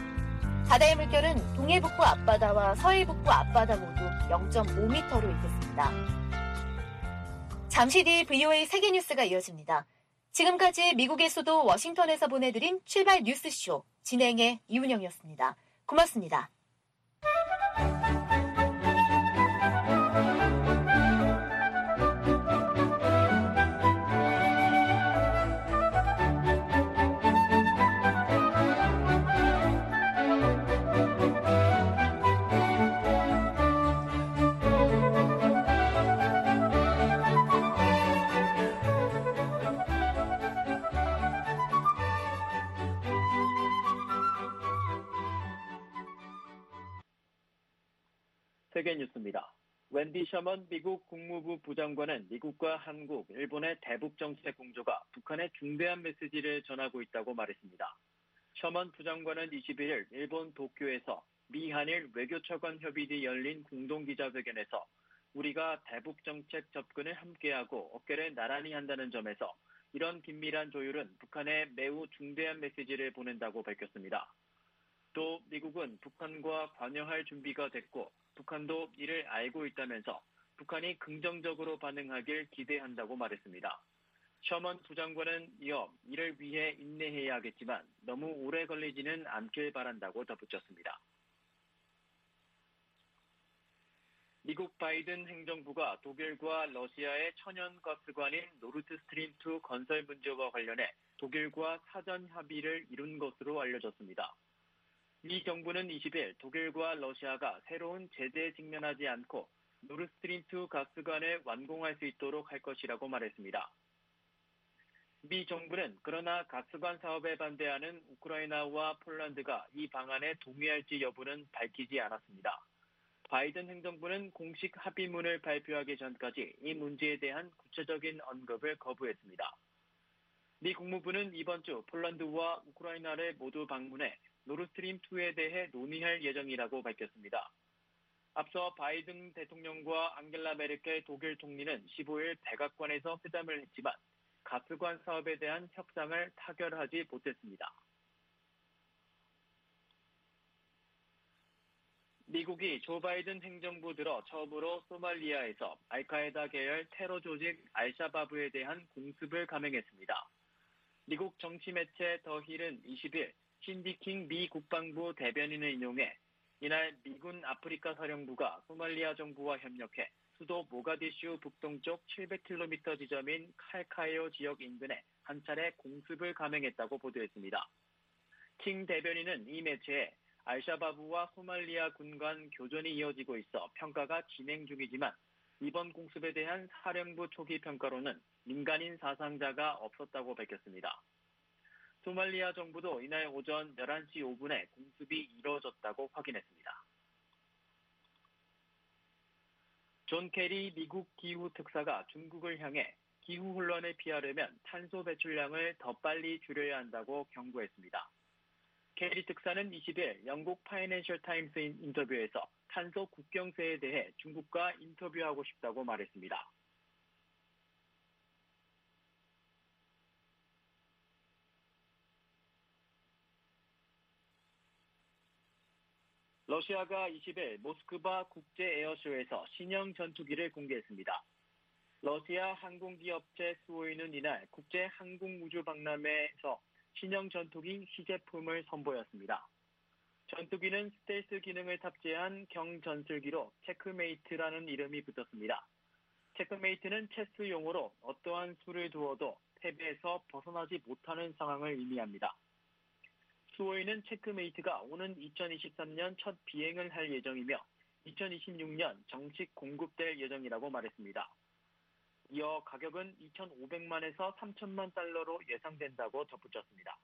바다의 물결은 동해북부 앞바다와 서해북부 앞바다 모두 0.5m로 일겠습니다. 잠시 뒤 VOA 세계뉴스가 이어집니다. 지금까지 미국의 수도 워싱턴에서 보내드린 출발 뉴스쇼 진행의 이은영이었습니다. 고맙습니다. 세계 뉴스입니다. 웬디 셔먼 미국 국무부 부장관은 미국과 한국, 일본의 대북 정책 공조가 북한에 중대한 메시지를 전하고 있다고 말했습니다. 셔먼 부장관은 21일 일본 도쿄에서 미 한일 외교차관 협의뒤 열린 공동기자회견에서 우리가 대북 정책 접근을 함께하고 어깨를 나란히 한다는 점에서 이런 긴밀한 조율은 북한에 매우 중대한 메시지를 보낸다고 밝혔습니다. 또 미국은 북한과 관여할 준비가 됐고 북한도 이를 알고 있다면서 북한이 긍정적으로 반응하길 기대한다고 말했습니다. 셔먼 부장관은 이어 이를 위해 인내해야겠지만 너무 오래 걸리지는 않길 바란다고 덧붙였습니다. 미국 바이든 행정부가 독일과 러시아의 천연가스관인 노르드스트림2 건설 문제와 관련해 독일과 사전 합의를 이룬 것으로 알려졌습니다. 미 정부는 20일 독일과 러시아가 새로운 제재에 직면하지 않고 노르드스트림2 가스관을 완공할 수 있도록 할 것이라고 말했습니다. 미 정부는 그러나 가스관 사업에 반대하는 우크라이나와 폴란드가 이 방안에 동의할지 여부는 밝히지 않았습니다. 바이든 행정부는 공식 합의문을 발표하기 전까지 이 문제에 대한 구체적인 언급을 거부했습니다. 미 국무부는 이번 주 폴란드와 우크라이나를 모두 방문해 노르드스트림2에 대해 논의할 예정이라고 밝혔습니다. 앞서 바이든 대통령과 앙겔라 메르켈 독일 총리는 15일 백악관에서 회담을 했지만 가스관 사업에 대한 협상을 타결하지 못했습니다. 미국이 조 바이든 행정부 들어 처음으로 소말리아에서 알카에다 계열 테러 조직 알샤바브에 대한 공습을 감행했습니다. 미국 정치 매체 더 힐은 20일 신디킹 미 국방부 대변인을 인용해 이날 미군 아프리카 사령부가 소말리아 정부와 협력해 수도 모가디슈 북동쪽 700km 지점인 칼카요 지역 인근에 한 차례 공습을 감행했다고 보도했습니다. 킹 대변인은 이 매체에 알샤바브와 소말리아 군 간 교전이 이어지고 있어 평가가 진행 중이지만 이번 공습에 대한 사령부 초기 평가로는 민간인 사상자가 없었다고 밝혔습니다. 소말리아 정부도 이날 오전 11시 5분에 공습이 이뤄졌다고 확인했습니다. 존 케리 미국 기후특사가 중국을 향해 기후혼란을 피하려면 탄소 배출량을 더 빨리 줄여야 한다고 경고했습니다. 케리 특사는 20일 영국 파이낸셜 타임스 인터뷰에서 탄소 국경세에 대해 중국과 인터뷰하고 싶다고 말했습니다. 러시아가 20일 모스크바 국제 에어쇼에서 신형 전투기를 공개했습니다. 러시아 항공기업체 수호이는 이날 국제 항공우주박람회에서 신형 전투기 시제품을 선보였습니다. 전투기는 스텔스 기능을 탑재한 경전술기로 체크메이트라는 이름이 붙었습니다. 체크메이트는 체스 용어로 어떠한 수를 두어도 패배에서 벗어나지 못하는 상황을 의미합니다. 수호이는 체크메이트가 오는 2023년 첫 비행을 할 예정이며 2026년 정식 공급될 예정이라고 말했습니다. 이어 가격은 2,500만에서 3,000만 달러로 예상된다고 덧붙였습니다.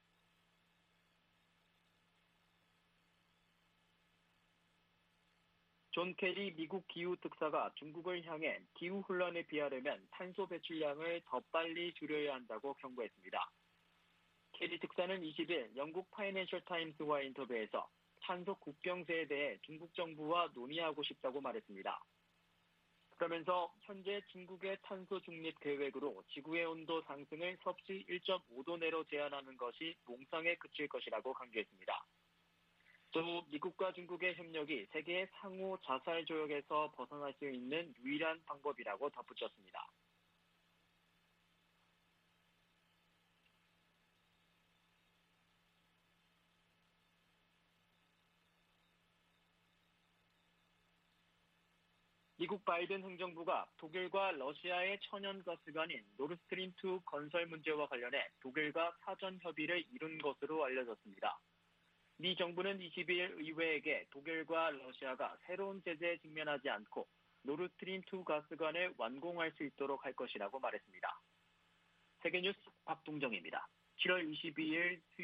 존 케리 미국 기후특사가 중국을 향해 기후혼란을 피하려면 탄소 배출량을 더 빨리 줄여야 한다고 경고했습니다. 케리 특사는 20일 영국 파이낸셜 타임스와 인터뷰에서 탄소 국경세에 대해 중국 정부와 논의하고 싶다고 말했습니다. 그러면서 현재 중국의 탄소 중립 계획으로 지구의 온도 상승을 섭씨 1.5도 내로 제한하는 것이 몽상에 그칠 것이라고 강조했습니다. 또 미국과 중국의 협력이 세계의 상호 자살 조약에서 벗어날 수 있는 유일한 방법이라고 덧붙였습니다. 미국 바이든 행정부가 독일과 러시아의 천연가스관인 노르스트림2 건설 문제와 관련해 독일과 사전 협의를 이룬 것으로 알려졌습니다. 미 정부는 22일 의회에게 독일과 러시아가 새로운 제재에 직면하지 않고 노르스트림2 가스관을 완공할 수 있도록 할 것이라고 말했습니다. 세계뉴스 박동정입니다. 7월 22일